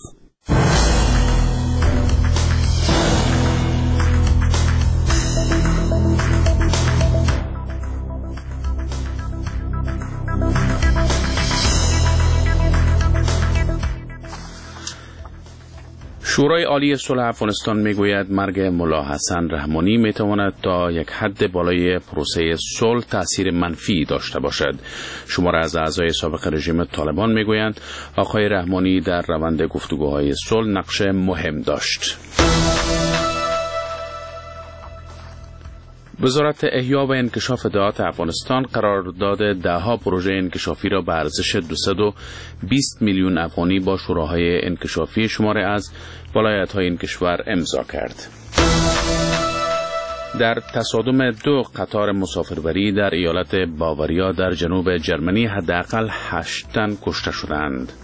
شورای عالی صلح افغانستان میگوید مرگ ملا حسن رحمانی میتواند تا یک حد بالای پروسه صلح تأثیر منفی داشته باشد. شمار از اعضای سابق رژیم طالبان میگویند آقای رحمانی در روند گفتگوهای صلح نقش مهم داشت. وزارت احیا و انکشاف اطلاعات افغانستان قرارداد دهها پروژه انکشافی را به ارزش 220 میلیون افغانی با شوراهای انکشافی شماره از ولایت‌های این کشور امضا کرد. در تصادم 2 قطار مسافربری در ایالت باواریا در جنوب جرمنی حداقل 8 تن کشته شدند.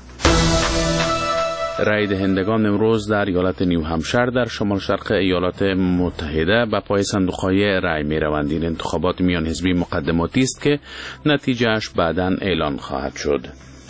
رای دهندگان امروز در ایالت نیو همشر در شمال شرق ایالات متحده به پای صندوق‌های رای می‌روند. این انتخابات میان حزبی مقدماتی است که نتیجهش بعداً اعلان خواهد شد.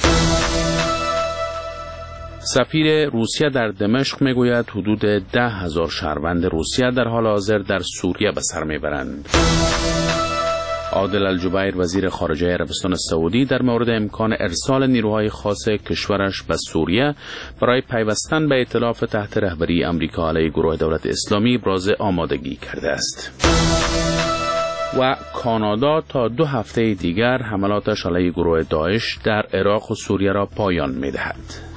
سفیر روسیه در دمشق میگوید حدود 10,000 شهروند روسیه در حال حاضر در سوریه به سر میبرند. عادل الجبیر وزیر خارجه عربستان سعودی در مورد امکان ارسال نیروهای خاص کشورش به سوریه برای پیوستن به ائتلاف تحت رهبری آمریکا علیه گروه دولت اسلامی ابراز آمادگی کرده است. و کانادا تا 2 هفته دیگر حملاتش علیه گروه داعش در عراق و سوریه را پایان می‌دهد.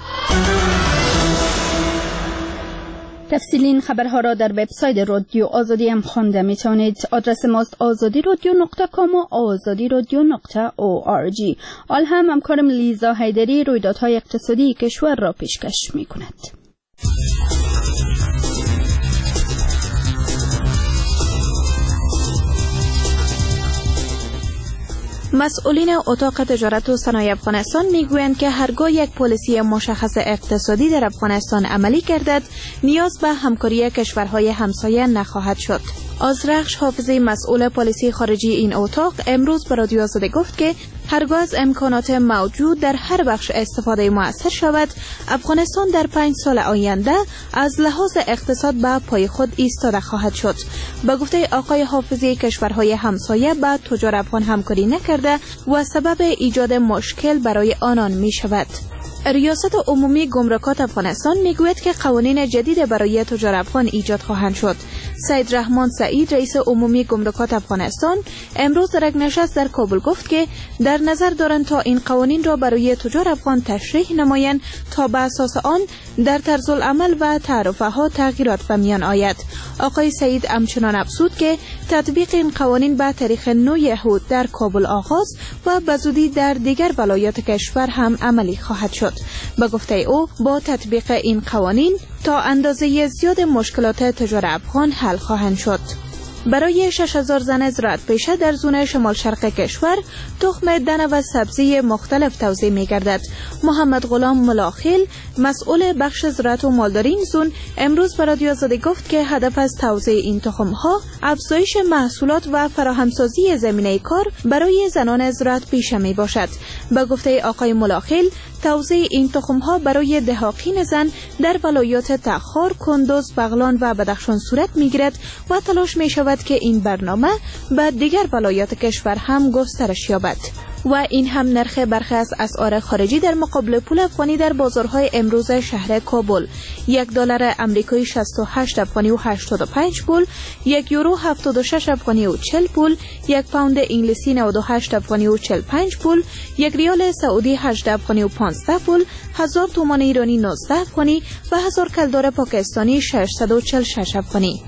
تفصیل این خبرها را در وبسایت رادیو آزادی هم خوانده میتونید. آدرس ماست azadirodio.com و azadirodio.org. آل هم همکارم لیزا حیدری رویدادهای اقتصادی کشور را پیشکش میکند. مسئولین اتاق تجارت و صنایع افغانستان میگویند که هرگاه یک پالیسی مشخص اقتصادی در افغانستان عملی گردد، نیاز به همکاری کشورهای همسایه نخواهد شد. آزرخش حافظی مسئول پالیسی خارجی این اتاق امروز به رادیو آزادی گفت که هرگاه از امکانات موجود در هر بخش استفاده مؤثر شود، افغانستان در 5 سال آینده از لحاظ اقتصاد به پای خود ایستاده خواهد شد. به گفته آقای حافظی، کشورهای همسایه با تجار افغان همکاری نکرده و سبب ایجاد مشکل برای آنان می شود. ریاست عمومی گمرکات افغانستان میگوید که قوانین جدید برای تجار افغان ایجاد خواهند شد. سید رحمان سعید رئیس عمومی گمرکات افغانستان امروز در یک نشست در کابل گفت که در نظر دارند تا این قوانین را برای تجار افغان تشریح نمایند تا به اساس آن در طرز العمل و تعرفه ها تغییرات به میان آید. آقای سعید همچنان افزود که تطبیق این قوانین به تاریخ 9 یحود در کابل آغاز و به زودی در دیگر ولایات کشور هم عملی خواهد شد. به گفته او با تطبیق این قوانین تا اندازه زیاد مشکلات تجار افغان حل خواهند شد. برای 6000 زن زراعت پیشه در زون شمال شرق کشور تخم دانه و سبزی مختلف توزیع می گردد. محمد غلام ملاخیل مسئول بخش زراعت و مالداری این زون امروز به رادیو آزادی گفت که هدف از توزیع این تخم ها افزایش محصولات و فراهمسازی زمینه کار برای زنان زراعت پیشه می باشد. به گفته آقای ملاخیل توزیع این تخم‌ها برای دهاقین زن در ولایات تخار، کندوز، بغلان و بدخشان صورت می‌گیرد و تلاش می‌شود که این برنامه به دیگر ولایات کشور هم گسترش یابد. و این هم نرخ برخی از اسعار خارجی در مقابل پول افغانی در بازارهای امروز شهر کابل: $1 آمریکایی 68 افغانی و 85 پول، $1 76 افغانی و 40 پول، یک پوند انگلیسی 98 افغانی و 45 پول، یک ریال سعودی 18 افغانی و 15 پول، 1000 تومان ایرانی 19 افغانی و 1000 کلدار پاکستانی 646 افغانی.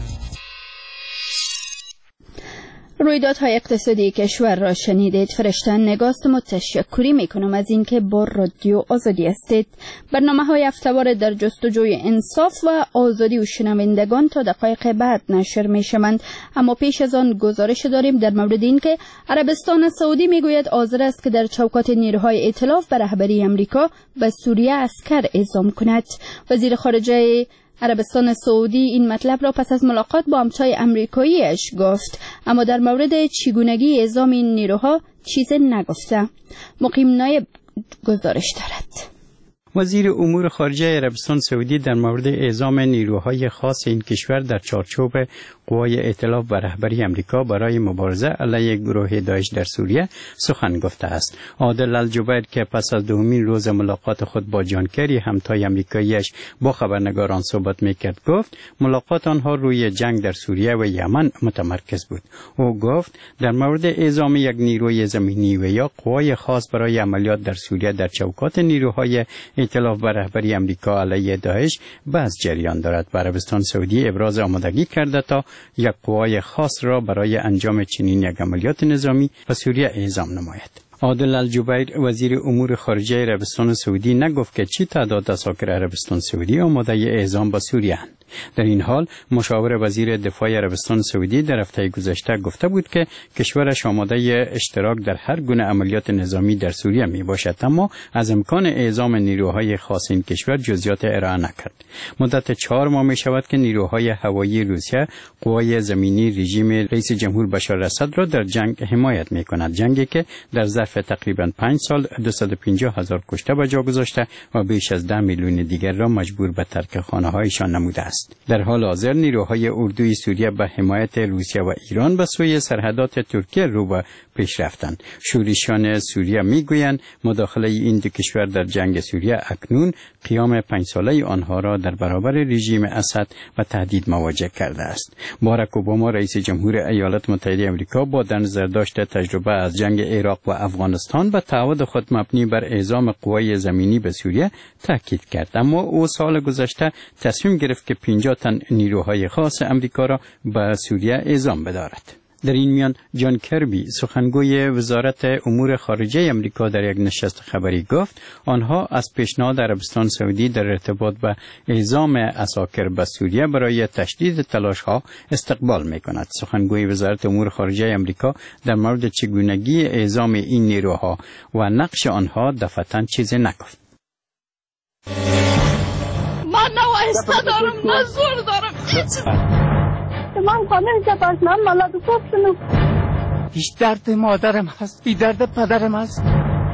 رویدادهای اقتصادی کشور را شنیدید. فرشته نگاست متشکری میکنم از اینکه با رادیو آزادی هستید. برنامه‌های هفته‌وار در جستجوی انصاف و آزادی و شنوندگان تا دقایق بعد نشر میشوند، اما پیش از آن گزارش داریم در مورد اینکه عربستان سعودی میگوید حاضر است که در چوکات نیروهای ائتلاف به رهبری امریکا به سوریه عسکر اعزام کند. وزیر خارجه عربستان سعودی این مطلب را پس از ملاقات با همتای امریکاییش گفت، اما در مورد چگونگی اعزام این نیروها چیزی نگفته. مقیم نایب گزارش دارد. وزیر امور خارجه عربستان سعودی در مورد اعزام نیروهای خاص این کشور در چارچوب قوای ائتلاف و رهبری امریکا برای مبارزه علیه گروه داعش در سوریه سخن گفته است. عادل الجبیر که پس از دومین روز ملاقات خود با جان کری همتای امریکاییش با خبرنگاران صحبت میکرد گفت ملاقات آنها روی جنگ در سوریه و یمن متمرکز بود. او گفت در مورد اعزام یک نیروی زمینی و یا قوای خاص برای عملیات در سوریه در چوکات نیروهای ائتلاف و رهبری امریکا علیه داعش بحث جریان دارد و عربستان سعودی ابراز آمادگی کرده تا یک قوای خاص را برای انجام چنین یک عملیات نظامی به سوریه اعزام نماید. عادل الجبیر وزیر امور خارجه عربستان سعودی نگفت که چی تعداد عساکر عربستان سعودی آماده اعزام به سوریه اند. در این حال مشاور وزیر دفاع عربستان سعودی در هفته گذشته گفته بود که کشورش آماده اشتراک در هر گونه عملیات نظامی در سوریه می باشد، اما از امکان اعزام نیروهای خاص این کشور جزئیات ارائه نکرد. مدت 4 ماه می شود که نیروهای هوایی روسیه قوای زمینی رژیم رئیس جمهور بشار اسد را در جنگ حمایت می کند، جنگی که در ظرف تقریبا 5 سال 250,000 کشته به جا گذاشته و بیش از 10 میلیون دیگر را مجبور به ترک خانه‌هایشان نموده است. در حال حاضر نیروهای اردوی سوریه به حمایت روسیه و ایران به سوی سرحدات ترکیه رو به پیش رفتند. شورشیان سوریه میگویند مداخله این دو کشور در جنگ سوریه اکنون قیام 5 ساله آنها را در برابر رژیم اسد و تهدید مواجه کرده است. باراک اوباما رئیس جمهور ایالات متحده آمریکا با در نظر داشت تجربه از جنگ عراق و افغانستان و تعهد خود مبنی بر اعزام قوای زمینی به سوریه تاکید کرد، اما او سال گذشته تصمیم گرفت که 50 تن نیروهای خاص امریکا را به سوریه اعزام بدارد. در این میان جان کربی سخنگوی وزارت امور خارجه امریکا در یک نشست خبری گفت آنها از پیشنهاد عربستان سعودی در ارتباط به اعزام عساکر به سوریه برای تشدید تلاش‌ها استقبال می‌کند. سخنگوی وزارت امور خارجه امریکا در مورد چگونگی اعزام این نیروها و نقش آنها دفعتاً چیزی نگفت. من نه وایسته دارم نه زور دارم من خانه جباز من ملاد گفتنم هیچ درد مادرم هست بی درد پدرم هست.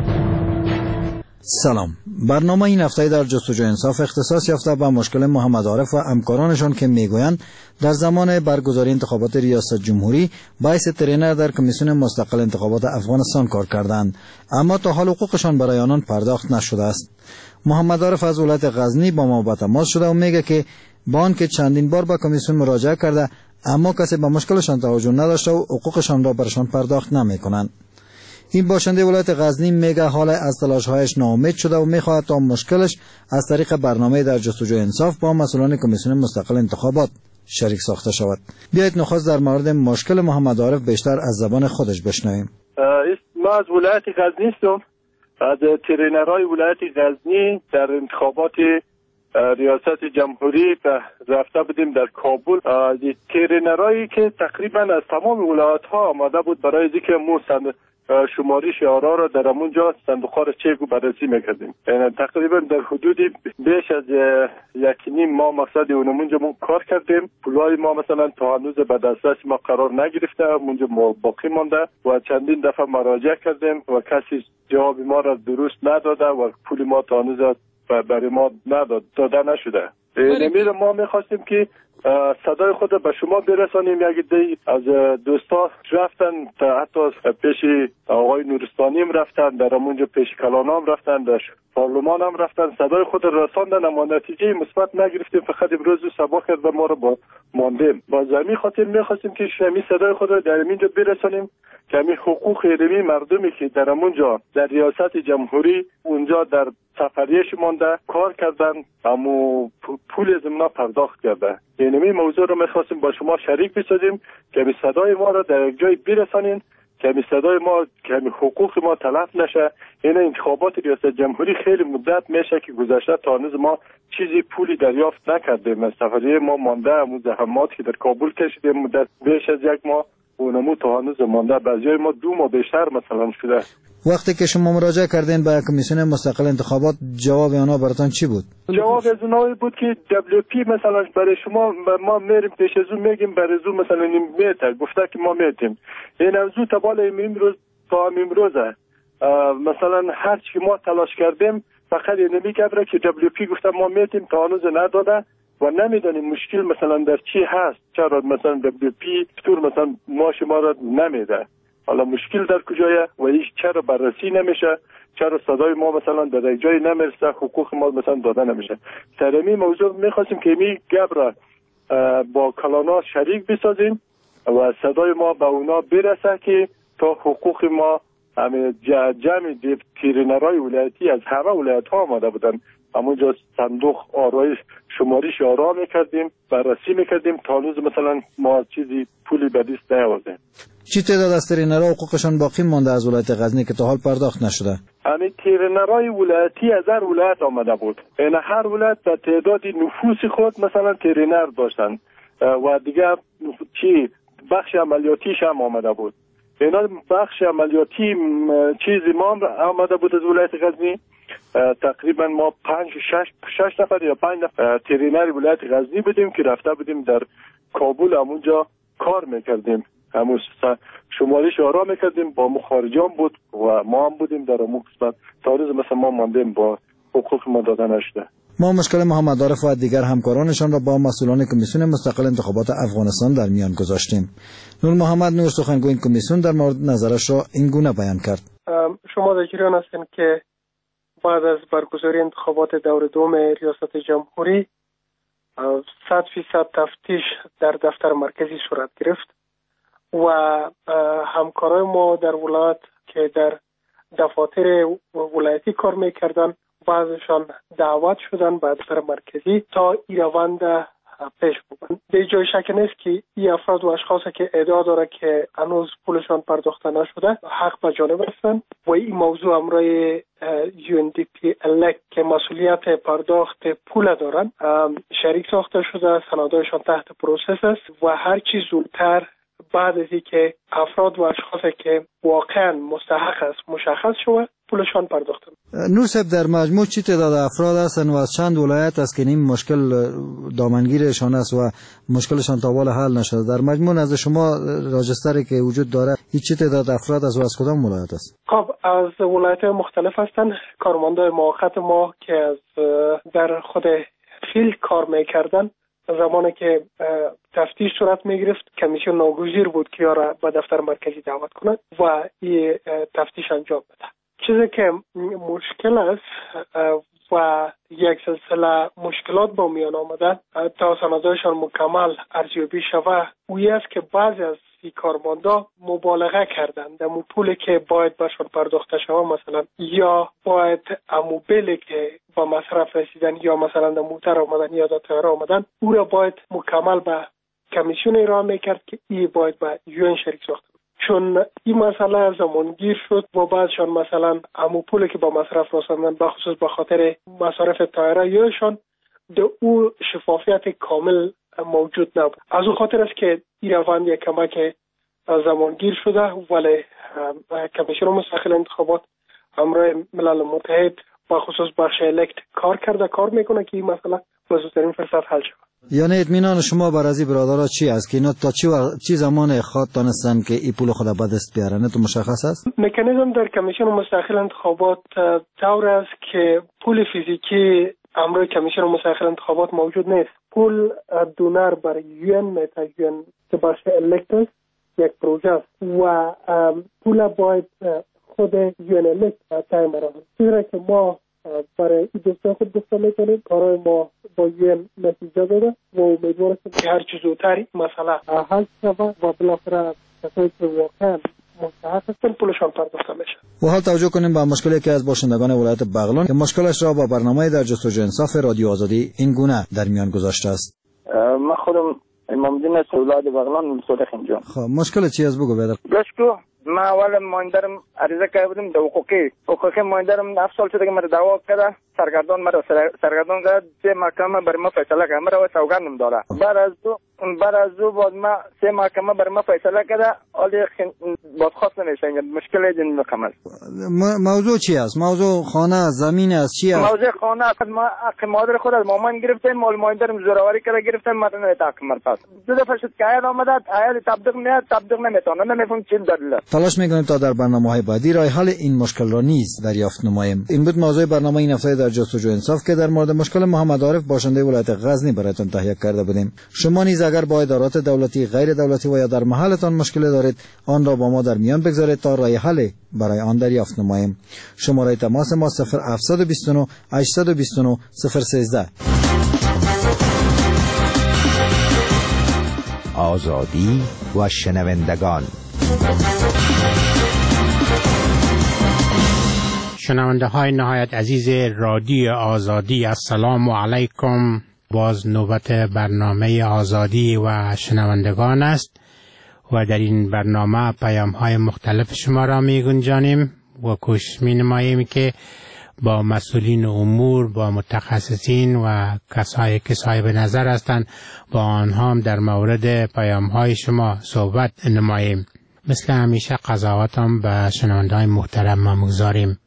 سلام. برنامه این هفته در جستجوی انصاف اختصاص یافته به مشکل محمد عارف و همکارانشان که میگویند در زمان برگزاری انتخابات ریاست جمهوری باعث ترینر در کمیسیون مستقل انتخابات افغانستان کار کردند، اما تا حال حقوقشان برای آنان پرداخت نشده است. محمد عارف از ولایت غزنی با ما به تماس شده و میگه که با آنکه چندین بار به کمیسیون مراجعه کرده اما کسی به مشکلشان توجه نداشته و حقوقشان را برشان پرداخت نمیکنند. این باشنده ولایت غزنی میگه حال از تلاش‌هایش ناامید شده و میخواهد تا مشکلش از طریق برنامه در جستجوی انصاف با مسئولان کمیسیون مستقل انتخابات شریک ساخته شود. بیایید نخست در مورد مشکل محمد عارف بیشتر از زبان خودش بشنویم. ما از ولایت غزنی هستم، از ترینرهای ولایت غزنی در انتخابات ریاست جمهوری رفته بودیم در کابل. ترینرهایی که تقریبا از تمام ولایت ها آماده بود برای اینکه شمارش آرا را در همونجا صندوق‌ها را چک و بررسی میکردیم. تقریبا در حدود بیش از 1.5 ماه مقصد اونمونجا ما کار کردیم. پولای ما مثلا تا هنوز به دسترس ما قرار نگرفته، اونجا باقی مانده و چندین دفعه مراجعه کردیم و کسی جواب ما را درست نداده و پول ما تا هنوز برای ما داده نشده. نمیره ما میخواستیم که صدای خود به شما برسانیم. یک دی از دوستا رفتن حتی پیش آقای نورستانی هم رفتن، در همونجا پیش کلان هم رفتن، در پارلمان هم رفتن، صدای خود رساندن اما نتیجه مثبت نگرفتیم. فقط امروز صبح کرد و ما رو ماندیم. با زمین خاطر میخواستیم که شمی صدای خود رو در اینجا برسانیم که همین حقوق علمی مردمی که در همونجا در ریاست جمهوری اونجا در سفریش مانده کار کردن اما پول زمنا پرداخت کرده. یعنی موضوع رو میخواستیم با شما شریک بسازیم که همین صدای ما رو در یک جای برسانین که همین صدای ما که همین حقوق ما تلف نشه. این انتخابات ریاست جمهوری خیلی مدت میشه که گذشته تا هنوز ما چیزی پولی دریافت نکردیم. از سفریه ما مانده همون زحمات که در کابل کشیدیم مدت بیش از 1 ماه اونمو تا هنوز مانده، بعضیای ما 2 ماه بیشتر مثلا شده. وقتی که شما مراجعه کردین به کمیسیون مستقل انتخابات جواب آنها براتون چی بود؟ جواب از اونها بود که WP مثلا برای شما ما میریم پیش از اون میگیم برای زو مثلا میته گفته که ما میتیم. این موضوع تا بالا امروز تا امروزه مثلا هر چی ما تلاش کردیم فقط نمیگه که WP گفته ما میتیم تا هنوز نداده و نمیدونیم مشکل مثلا در چی هست. چرا مثلا WP طور مثلا ما شما را نمیده، حالا مشکل در کجایه و هیچ چرا بررسی نمیشه، چرا صدای ما مثلا در یک جای نمیرسه، حقوق ما مثلا داده نمیشه. سرمی موضوع میخواستیم که می گپ را با کلانا شریک بسازیم و صدای ما به اونا برسه که تا حقوق ما همه جمع تیرنرای ولایتی از همه ولایت ها آمده بودن همونجا صندوق آرای شمارش آرا میکردیم، بررسی میکردیم تا هنوز مثلا ما چیزی پولی به دست نیاوردیم. چی تعداد از ترینرها حقوقشان باقی مانده از ولایت غزنی که تا حال پرداخت نشده؟ همین ترینرهای ولایتی از هر ولایت آمده بود. این هر ولایت به تعداد نفوس خود مثلا ترینر داشتن و دیگه چی بخش عملیاتیش هم آمده بود. اینا بخش عملیاتی چیزی ما آمده بود از ولایت غزنی. تقریبا ما 5-6 نفر یا 5 نفر ترینر ولایت غزنی بودیم که رفته بودیم در کابل همونجا کار میکردیم، همون شمارش آرا میکردیم با مخارجان بود و ما هم بودیم در اون قسمت. تا روز مثلا ما ماندیم با حقوق ما داده نشده. ما مشکل محمد عارف و دیگر همکارانشان را با مسئولان کمیسیون مستقل انتخابات افغانستان در میان گذاشتیم. نور محمد نور سخنگوی کمیسیون در مورد نظرش را این گونه بیان کرد. شما در جریان هستین که بعد از برگزاری انتخابات دور دوم ریاست جمهوری 100% تفتیش در دفتر مرکزی صورت گرفت و همکارای ما در ولایت که در دفاتر ولایتی کار میکردن بعضشان دعوت شدن به دفتر مرکزی تا این روند پیش ببرن. به جای شک نیست که این افراد و اشخاصی که ادعا داره که هنوز پولشان پرداخته نشده حق به جانب هستند و این موضوع امرای UNDP elect که مسئولیت پرداخت پول دارن شریک ساخته شده، سندایشان تحت پروسس است و هر چی زودتر بعد از اینکه افراد و اشخاصی که واقعا مستحق است مشخص شود پولشان پرداخته. نور صاحب در مجموع چی تعداد افراد هستند و از چند ولایت است که این مشکل دامنگیرشان است و مشکلشان تا حال حل نشده؟ در مجموع نزد شما راجستری که وجود داره این چی تعداد افراد است و از کدام ولایت است؟ خب از ولایت مختلف هستند. کارمندای موقت ما که از در خود فیلد کار میکردن زمانی که تفتیش صورت میگرفت کمیسیون ناگزیر بود که یارا به دفتر مرکزی دعوت کند و این تفتیش انجام بده. چیزی که مشکل است و یک سلسله مشکلات با میان آمده تا سندایشان مکمل ارزیابی شود اوی است که بعضی از این کارمندا مبالغه کردند در پولی که باید برشان پرداخته شود، مثلا یا باید اموبلی که با مصرف رسیدن یا مثلا در موتر آمدن یا در طیاره آمدن او را باید مکمل به کمیسیون ایران میکرد که ای باید به یون شریک ساخته. چون این مسئله زمانگیر شد و بعدشان مثلا امو پولی که با مصرف رساندن بخصوص به خاطر مصارف طیاره یایشان در او شفافیت کامل موجود نبود. از اون خاطر است که این روند یک کمک زمانگیر شده ولی کمیسیون مستقل انتخابات همراه ملل متحد با خصوص بخش الکت کار میکنه که این مسئله بزودترین فرصت حل شود. یعنی اطمینان شما بر از برادرها چی است که اینا تا چی زمان خواد دانستن که این پول خود به دست بیارن؟ تو مشخص است؟ مکانیزم در کمیسیون مستقل انتخابات طور است که پول فیزیکی امروی کمیسیون مستقل انتخابات موجود نیست. پول دونر برای یون میتاجون که بخش الکت است یک پروژه است و پول باید خود یون الکت تعیین برآورد. چیزی که ما برای این دوستان خود گفتم میکنیم کارهای ما با یون نتیجه داده و امیدوار هستیم که هر چه زودتر این مسئله حل شود و بالاخره کسایی که واقعا مستحق هستن پولشان پرداخته میشه. و حال توجه کنیم به مشکلی که از باشندگان ولایت بغلان که مشکلش را با برنامه در جستجوی انصاف رادیو آزادی این گونه در میان گذاشته است. من خودم امام الدین از اولاد بغلان صالح خنجان. خب مشکل چی است بگو بیادر؟ گشکو ما اول مایندرم عریضه کرده بودم در حقوقی مایندرم 7 سال شده که مرا دعوا کرده سرگردان مرا سرگردان کرد سه محکمه بر ما فیصله کرد مرا سوگندم داره بعد از دو بعد ما سه محکمه بر ما فیصله کرده حالی بازخواست نمیشه مشکل دین مکمل. موضوع چی است؟ موضوع خانه زمین است چی است؟ موضوع خانه است. ما حق مادر خود از مامان گرفتیم مال مایندرم زوراوری کرده گرفتیم مردن حق مرپاس دو دفعه شد که عیال آمده عیال تبدیق نمیتونه نمیفهم چی دلیل. تلاش میکنیم تا در برنامه‌های بعدی راه حل این مشکل را نیز دریافت نماییم. این بود موضوع برنامه این هفته در جستجوی انصاف که در مورد مشکل محمد عارف باشنده ولایت غزنی برایتان تهیه کرده بودیم. شما نیز اگر با ادارات دولتی، غیر دولتی و یا در محلتان مشکل دارید آن را با ما در میان بگذارید تا راه حل برای آن دریافت نماییم. شماره تماس ما 0729 829 013. آزادی و شنوندگان. شنونده های نهایت عزیز رادیو آزادی، السلام علیکم. باز نوبت برنامه آزادی و شنوندگان است و در این برنامه پیام های مختلف شما را می گنجانیم و کوشش می نماییم که با مسئولین امور، با متخصصین و کسایی که صاحب نظر هستند با آنها هم در مورد پیام های شما صحبت نماییم. مثل همیشه قضاوتم به شنونده های محترم ما می‌گذاریم.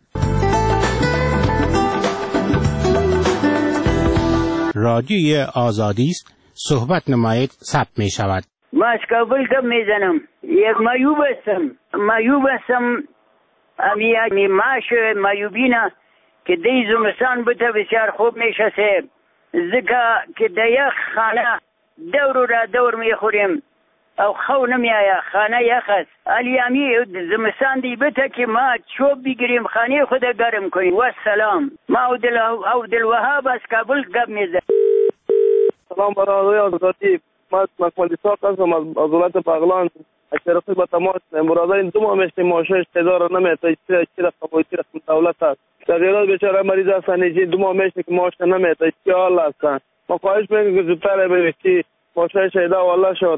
رادیوی آزادی است، صحبت نمایید ثبت می شود. ما از کابل کم میزنم، یک مایوب هستم امی معاش مایوبینا که دی زمستان بوده بسیار خوب میشه سه زکا که در یک خانه دور را دور میخوریم او خو نمیایا خانه یخ است علی امی زمستان دی بته که ما چوب بگیریم خانه خود گرم کنیم. و سلام، ما عبدالوهاب از کابل گپ میزنم. سلام برای آزادی، من مکمل ساق هستم از ولایت بغلان. اشتراکی با تماس مرادای این 2 ماه میشه ماشش تدار نمیته چی رقم دولت است. تغییرات بیچاره مریض هستن 2 ماه میشه که ماش نمیته چی حال هستن. ما خواهش میکنیم که زودتر ببینید که ماشش شهیده والله شد.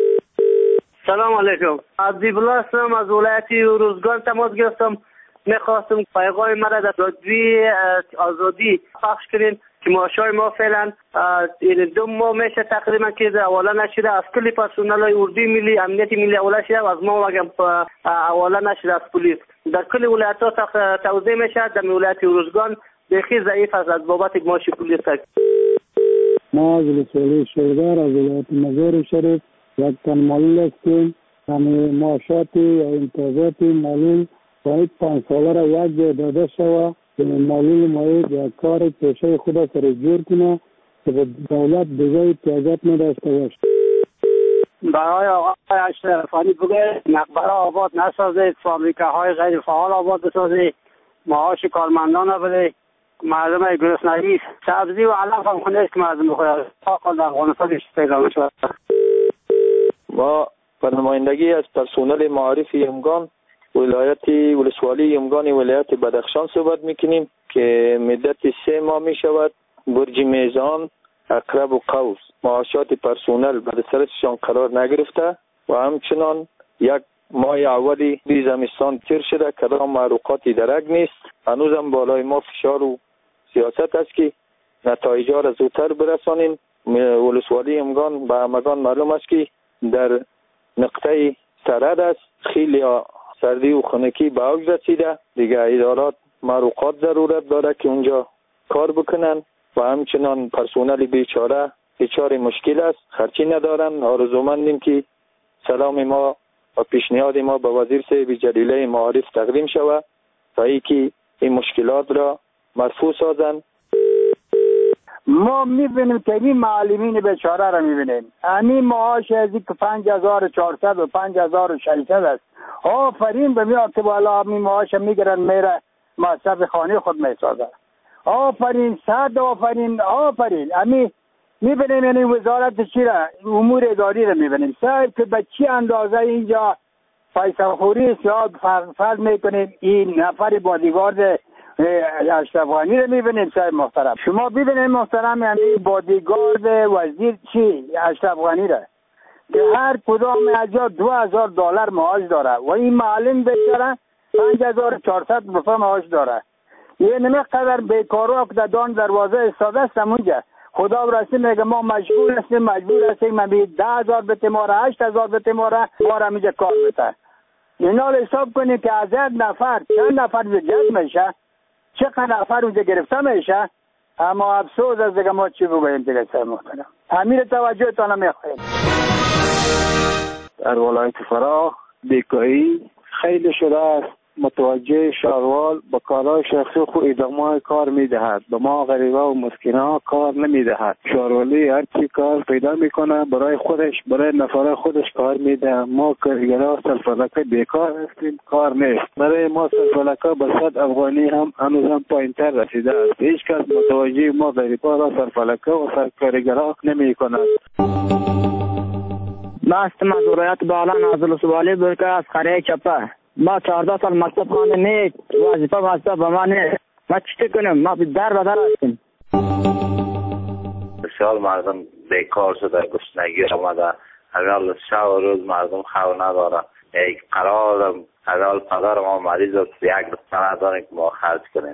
سلام علیکم، عبدالله هستم از ولایت روزگان تماس گرفتم. میخواستم پیغام مرا در رادیوی آزادی پخش کنین که معاشای ما فعلا 2 ماه میشه تقریبا که حواله نشده از کل پرسنل اردوی ملی امنیت ملی حواله شده از ما مگم حواله نشده از پلیس. در کل ولایت ها توزیع میشه. در ولایت روزگان بخی ضعیف است از بابت معاش پلیس. ما از ولسوالی شلغر از ولایت مزار شریف یک تن معلول هستیم. همه معاشات یا امتیازات معلول باید 5 ساله را یک جای داده شود که معلول باید یک کار پیشه خود سر جور کنه که به دولت دیگه امتیازات نداشته باشه. برای آقای اشرفانی بگه مقبره آباد نسازید، فابریکاهای غیر فعال آباد بسازید، معاش کارمندان را بده، مردم گرسنگی سبزی و علف هم خونه است که مردم بخوره. آقا در افغانستان پیدا شد. ما به نمایندگی از پرسنل معارف یمگان ولسوالی یمگان ولایت بدخشان صحبت میکنیم که مدت 3 ماه می شود برج میزان، عقرب و قوس معاشات پرسنل به سرشان قرار نگرفته و همچنان 1 ماه اولی بی زمستان تیر شده کدام معروقاتی درک نیست. هنوز هم بالای ما فشار و سیاست است که نتایج را زودتر برسانیم. ولسوالی یمگان به همگان معلوم است که در نقطه سرد است. خیلی سردی و خنکی به اوج رسیده. دیگه ادارات مروقات ضرورت داره که اونجا کار بکنن و همچنان پرسونل بیچاره مشکل است، خرچی ندارن. آرزومندیم که سلام ما و پیشنهاد ما به وزیر صاحب جلیله معارف تقدیم شود تا اینکه این مشکلات را مرفوع سازند. ما میبینیم که این معلمین بیچاره را میبینیم، همین معاش از این که 5400 و 5600 است. آفرین به میاد که بالا همین معاش میگیرن میره مصرف خانه خود میسازه. آفرین، صد آفرین. همین میبینیم یعنی وزارت چی را، امور اداری را میبینیم صاحب که به چی اندازه اینجا پیسه خوری است. فرض میکنیم این نفر بادیگارد اشرف غنی رو میبینیم صاحب محترم. شما ببینید محترم، یعنی بادیگارد وزیر چی اشرف غنی را که هر کدام از جا $2000 معاش داره و این معلم بیچاره 5400 روپیه معاش داره. یه نمیقدر بیکارا که دان دروازه استاده است اونجا. خدا براستی میگه ما مجبور هستیم من بید 10,000 بده ما را 8,000 بده ما را اینجا کار بده. اینا رو حساب کنیم که از یک نفر چند نفر جذب میشه، چقدر نفر اونجا گرفته میشه. اما افسوس از دیگه ما چی بگوییم دیگه سر محترم. همین توجهتان میخواهیم. در ولایت فراه بیکاری خیلی شده است. متوجه شهروال با کارهای شخصی خود ادامه کار میدهد، به ما غریبه و مسکینان کار نمیدهد. شهروالی هر چی کار پیدا میکنه برای خودش، برای نفر خودش کار میده. ما کارگرها سرفلکه بیکار هستیم، کار نیست. برای ما سرفلکه به 100 افغانی هم هنوز هم پایینتر رسیده است. هیچ کس متوجه ما غریبه را سرفلکه و سرکارگرها نمی کند. ما هستم از ولایت بالا نازل سوالی برکه از قریه چپه. ما 14 سال مکتب خانه نیست، وظیفه واسطه به ما نیست. ما چی کنیم؟ ما در بدر هستیم. بسیار مردم بیکار شده، گشنگی آمده. اول شب و روز مردم خو نداره. قرار اول پدر ما مریض است، یک دفتر نداریم که ما خرج کنیم.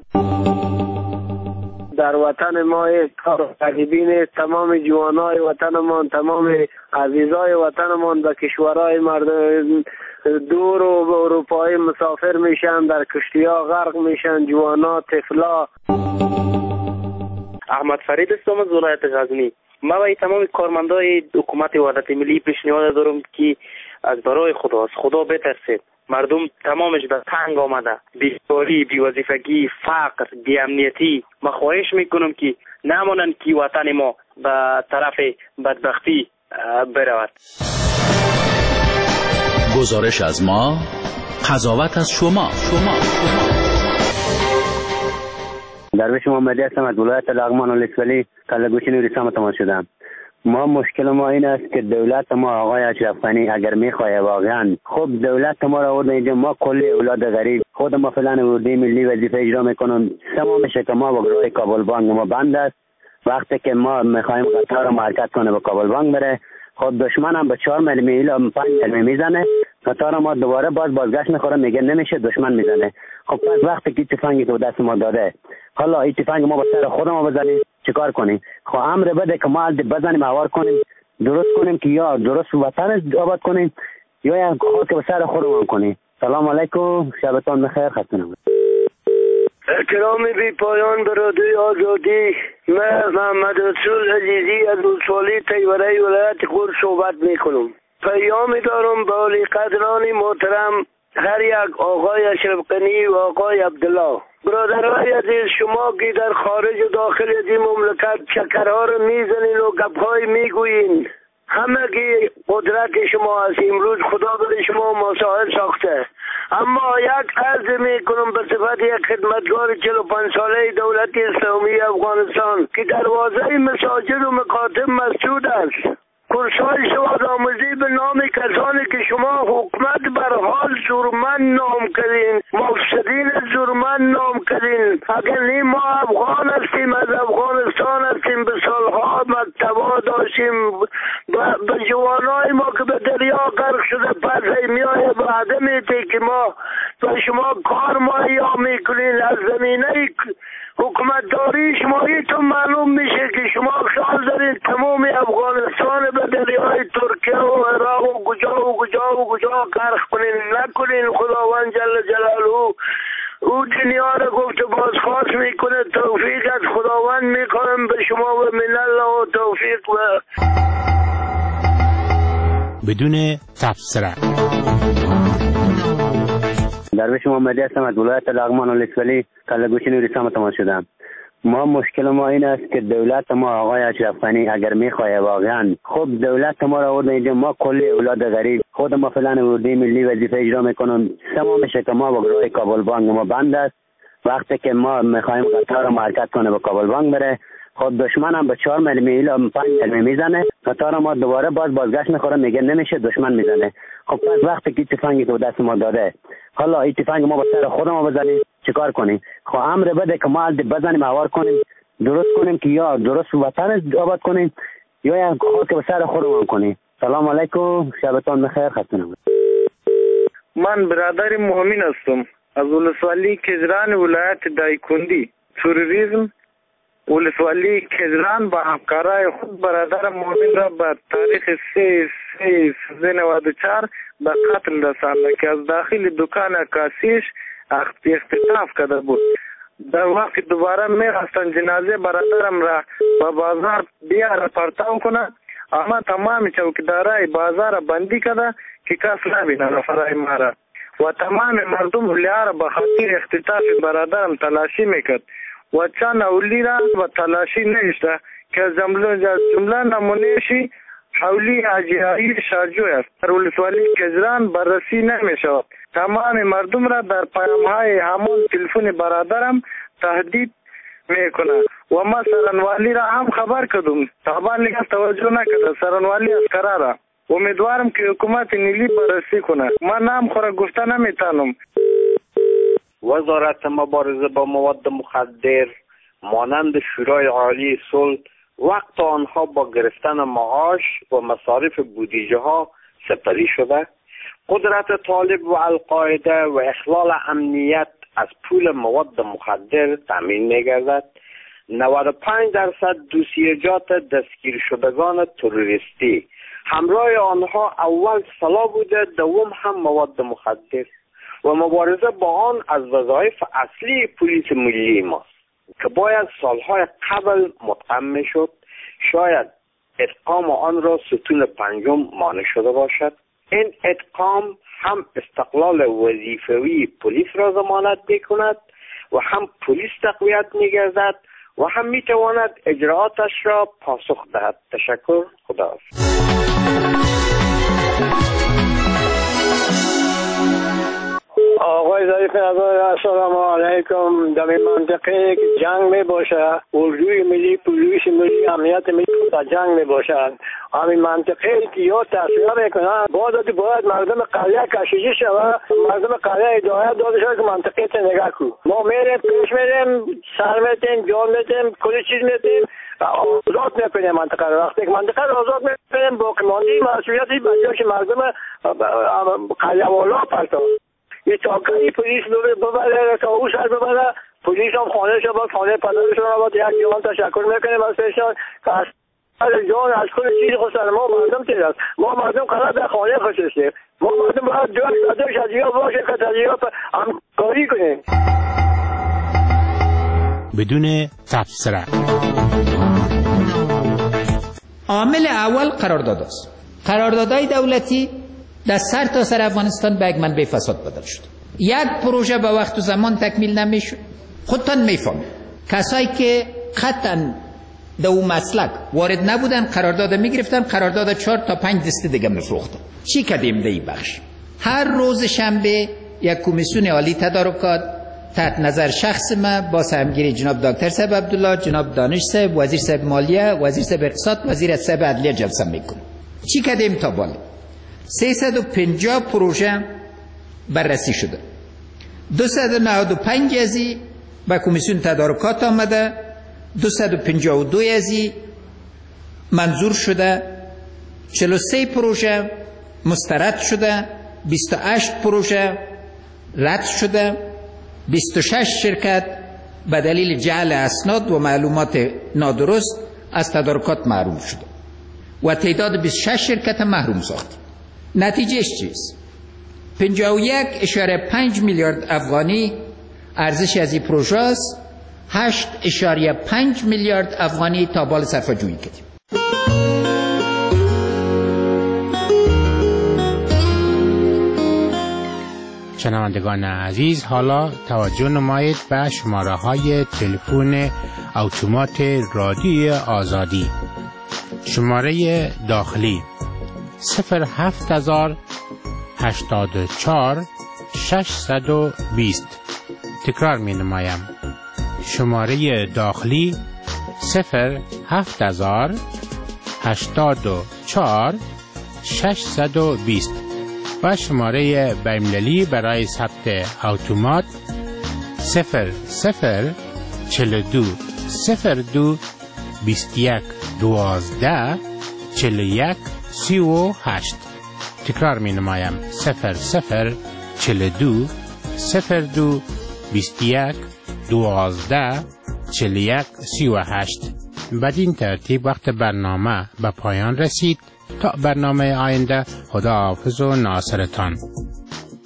در وطن ما کار غریبی نیست. تمام جوانای وطنمان، تمام عزیزای وطنمان به کشورهای مردم دور و به اروپای مسافر میشن، در کشتی‌ها غرق میشن، جوانا، طفلا. احمد فرید هستم از ولایت غزنی. ما به تمام کارمندای حکومت وحدت ملی پیشنهاد دارم که از برای خدا بترسید. مردم تمامش به تنگ آمده، بیکاری، بی‌وظیفگی، فقر، بی‌امنیتی. ما خواهش میکنم که نمانند که وطن ما به طرف بدبختی برود. گزارش از ما، قضاوت از شما. درویش محمدی هستم از ولایت لغمان و لسولی کلگوشی نوریسان تماس شدم. ما مشکل ما این است که دولت ما آقای اشرف غنی اگر میخواه واقعا خب دولت ما را آورده اینجا، ما کلی اولاد غریب خود ما فعلا ورده ملی وظیفه اجرا میکنم. سما میشه که ما با راه کابل بانک ما بند است. وقتی که ما میخوایم قطار رو حرکت کنه به کابل بانک بره، خب دشمن هم به 4 میلی و 5 میلی میزنه، قطار ما دوباره بازگشت میخوره، میگه نمیشه، دشمن میزنه. خب پس وقتی که تفنگی تو دست ما داده، حالا این تفنگ ما به سر خود ما بزنیم چیکار کنیم؟ خب امر بده که ما بزنیم اوار کنیم، درست کنیم که یا درست وطن آباد کنیم یا خاک به سر خودمون کنیم. سلام علیکم، شبتان بخیر، خسته نباشید. احترام بی پایان به رادیوی آزادی. من محمد رسول عزیزی از ولسوالی تیوره ولایت غور صحبت میکنم. پیامی دارم به ولی قدران محترم هر یک آقای اشرف غنی و آقای عبدالله. برادرای عزیز، شما که در خارج و داخل از این مملکت چکرها رو میزنین و گپهای میگوین، همه که قدرت شما است. امروز خدا به شما مسائل ساخته، اما یک عرض میکنم به صفت یک خدمتگار 45 ساله دولت اسلامی افغانستان که دروازه مساجد و مکاتب مسدود است. کورس‌های سوادآموزی به نام کسانی که شما حکومت بر حال زورمند نام کردین، مفسدین زورمند نام کردین. اگر نیم ما افغان هستیم، از افغانستان هستیم، به سالها مکتبا داشتیم، به جوانای ما که به دریا غرق شده پس میایه به عدم که ما و شما کار مهیا میکنین. از زمینه حکومتداری شماییتون معلوم میشه که شما خیال دارید تمام افغانستان به دریای ترکیه و عراق و کجا غرق کنین. نکنین. خداوند جل جلاله او دنیا را گفت بازخواست میکنه. توفیق از خداوند میکنم به شما و من الله و توفیق و بدون تبصره. درویش محمدی هستم از ولایت لغمان و لطفلی کلگوشی نوریسان تماس شدم. مشکل ما این است که دولت ما آقای اشرف غنی اگر میخواه واقعا خب دولت ما را آورده اینجا، ما کلی اولاد غریب خود ما فعلا ورودی ملی وظیفه اجرا میکنم. سما میشه که ما با راه کابل بانک ما بند است. وقتی که ما میخوایم قطار رو حرکت کنه به کابل بانک بره، خب دشمن هم به 4 میلی 5 میلی میزنه، قطار ما دوباره بازگشت میخوره، میگه نمیشه، دشمن میزنه. خب پس وقتی که تفنگی تو دست ما داده، حالا این تفنگ ما به سر خود ما بزنیم چیکار کنیم؟ خب امر بده که ما بزنیم اوار کنیم، درست کنیم که یا درست وطن آباد کنیم یا خاک به سر خودمون کنیم. سلام علیکم، شبتون بخیر، خسته نباشید. من برادر مؤمن هستم از ولسوالی کجران ولایت دایکندی. تروریسم ولسوالی کجران با همکارای خود برادر مؤمن را به تاریخ 3/3/94 به قتل رسانده که از داخل دکان کاسیش اختطاف کرده بود. در وقت دوباره می‌خواستند جنازه برادرم را به بازار بیاره پرتاب کنه، اما تمام چوکیدارای بازار بندی کرده که کس نبینه رفرای ما را و تمام مردم لیار به خاطر اختطاف برادرم تلاشی میکرد و چند اولی را به تلاشی نشته که جمله نمونهشی حولی اجیایی شارجوی است. در ولسوالی کجران بررسی نمیشود. تمام مردم را در پیام‌های همون تلفن برادرم تهدید میکنه و ما سرانوالی را هم خبر کردم. طبعا لیگه توجه نکرده سرانوالی از قراره. امیدوارم که حکومت نیلی بررسی کنه. من نام خورا گفته نمیتانم. وزارت مبارزه با مواد مخدر مانند شورای عالی صلح وقت آنها با گرفتن معاش و مصارف بودجه ها سپری شده، قدرت طالب و القاعده و اخلال امنیت از پول مواد مخدر تامین می‌گردد. 95% دوسیجات دستگیر شدگان تروریستی همراه آنها اول سلاح بوده، دوم هم مواد مخدر و مبارزه با آن از وظایف اصلی پلیس ملی ماست که باید سالهای قبل متقن میشد. شاید ادغام آن را ستون پنجم مانع شده باشد. این ادغام هم استقلال وظیفوی پلیس را ضمانت میکند و هم پلیس تقویت میگردد و هم میتواند اجراعاتش را پاسخ دهد. تشکر. خداحافظ. آقای ظریف نظر، السلام علیکم. در این منطقه جنگ می باشه، اردوی ملی، پلیس ملی، امنیت ملی در جنگ می باشند. همین منطقه که یا تصویه میکنن باید مردم قریه کشیجی شود، مردم قریه هدایت داده شود که منطقه تا نگاه کن. ما میریم پیش میریم، سر میتیم، جان میتیم، کلی چیز میتیم، آزاد میکنیم منطقه رو. وقتی که منطقه رو آزاد میکنیم باقی ماندی مسئولیتی بجاش مردم قریه والا پرتاب. یه تاکایی پلیس ببره تا او سر ببره، پلیس هم خانه شد، خانه پدرشون رو یک جوان تشکر میکنیم از پیشان که از جان از کل چیز خود سر ما مردم تیر است. ما مردم قرار در خانه خوشستیم، ما مردم باید دوش از یا باشه که از یا همکاری کنیم. بدون تبصره. عامل اول قرارداد است. قراردادهای دولتی در سر تا سر افغانستان به یک منبع فساد بدل شد. یک پروژه به وقت و زمان تکمیل نمیشد. خودتان میفهمید کسایی که قطعا در اون مسلک وارد نبودن قرارداد میگرفتن، قرارداد 4 تا 5 دسته دیگه میفروختن. چی کردیم در این بخش؟ هر روز شنبه یک کمیسیون عالی تدارکات تحت نظر شخص ما با سهمگیری جناب دکتر صاحب عبدالله، جناب دانش صاحب، وزیر صاحب مالیه، وزیر صاحب اقتصاد، وزیر صاحب عدلیه جلسه میکنه. چی کردیم تا بالا؟ 350 پروژه بررسی شده، 295 ازی به کمیسیون تدارکات آمده، 252 ازی منظور شده، 43 پروژه مسترد شده، 28 پروژه رد شده. 26 شرکت به دلیل جعل اسناد و معلومات نادرست از تدارکات محروم شده و تعداد 26 شرکت محروم ساخت. نتیجهش چیست؟ 51.5 میلیارد افغانی ارزش از این پروژه است. 8.5 میلیارد افغانی تا بال صرفه جویی کردیم. شنوندگان عزیز، حالا توجه نمایید به شماره های تلفن اتومات رادیوی آزادی. شماره داخلی 07084 620. تکرار می نمایم. شماره داخلی 07084 620 و شماره بین‌المللی برای ثبت اتومات 0042 02 21 12 41 38. تکرار می نمایم. 0042 02 21 12 41 38. بدین ترتیب وقت برنامه به پایان رسید. تا برنامه آینده، خدا حافظ و ناصرتان.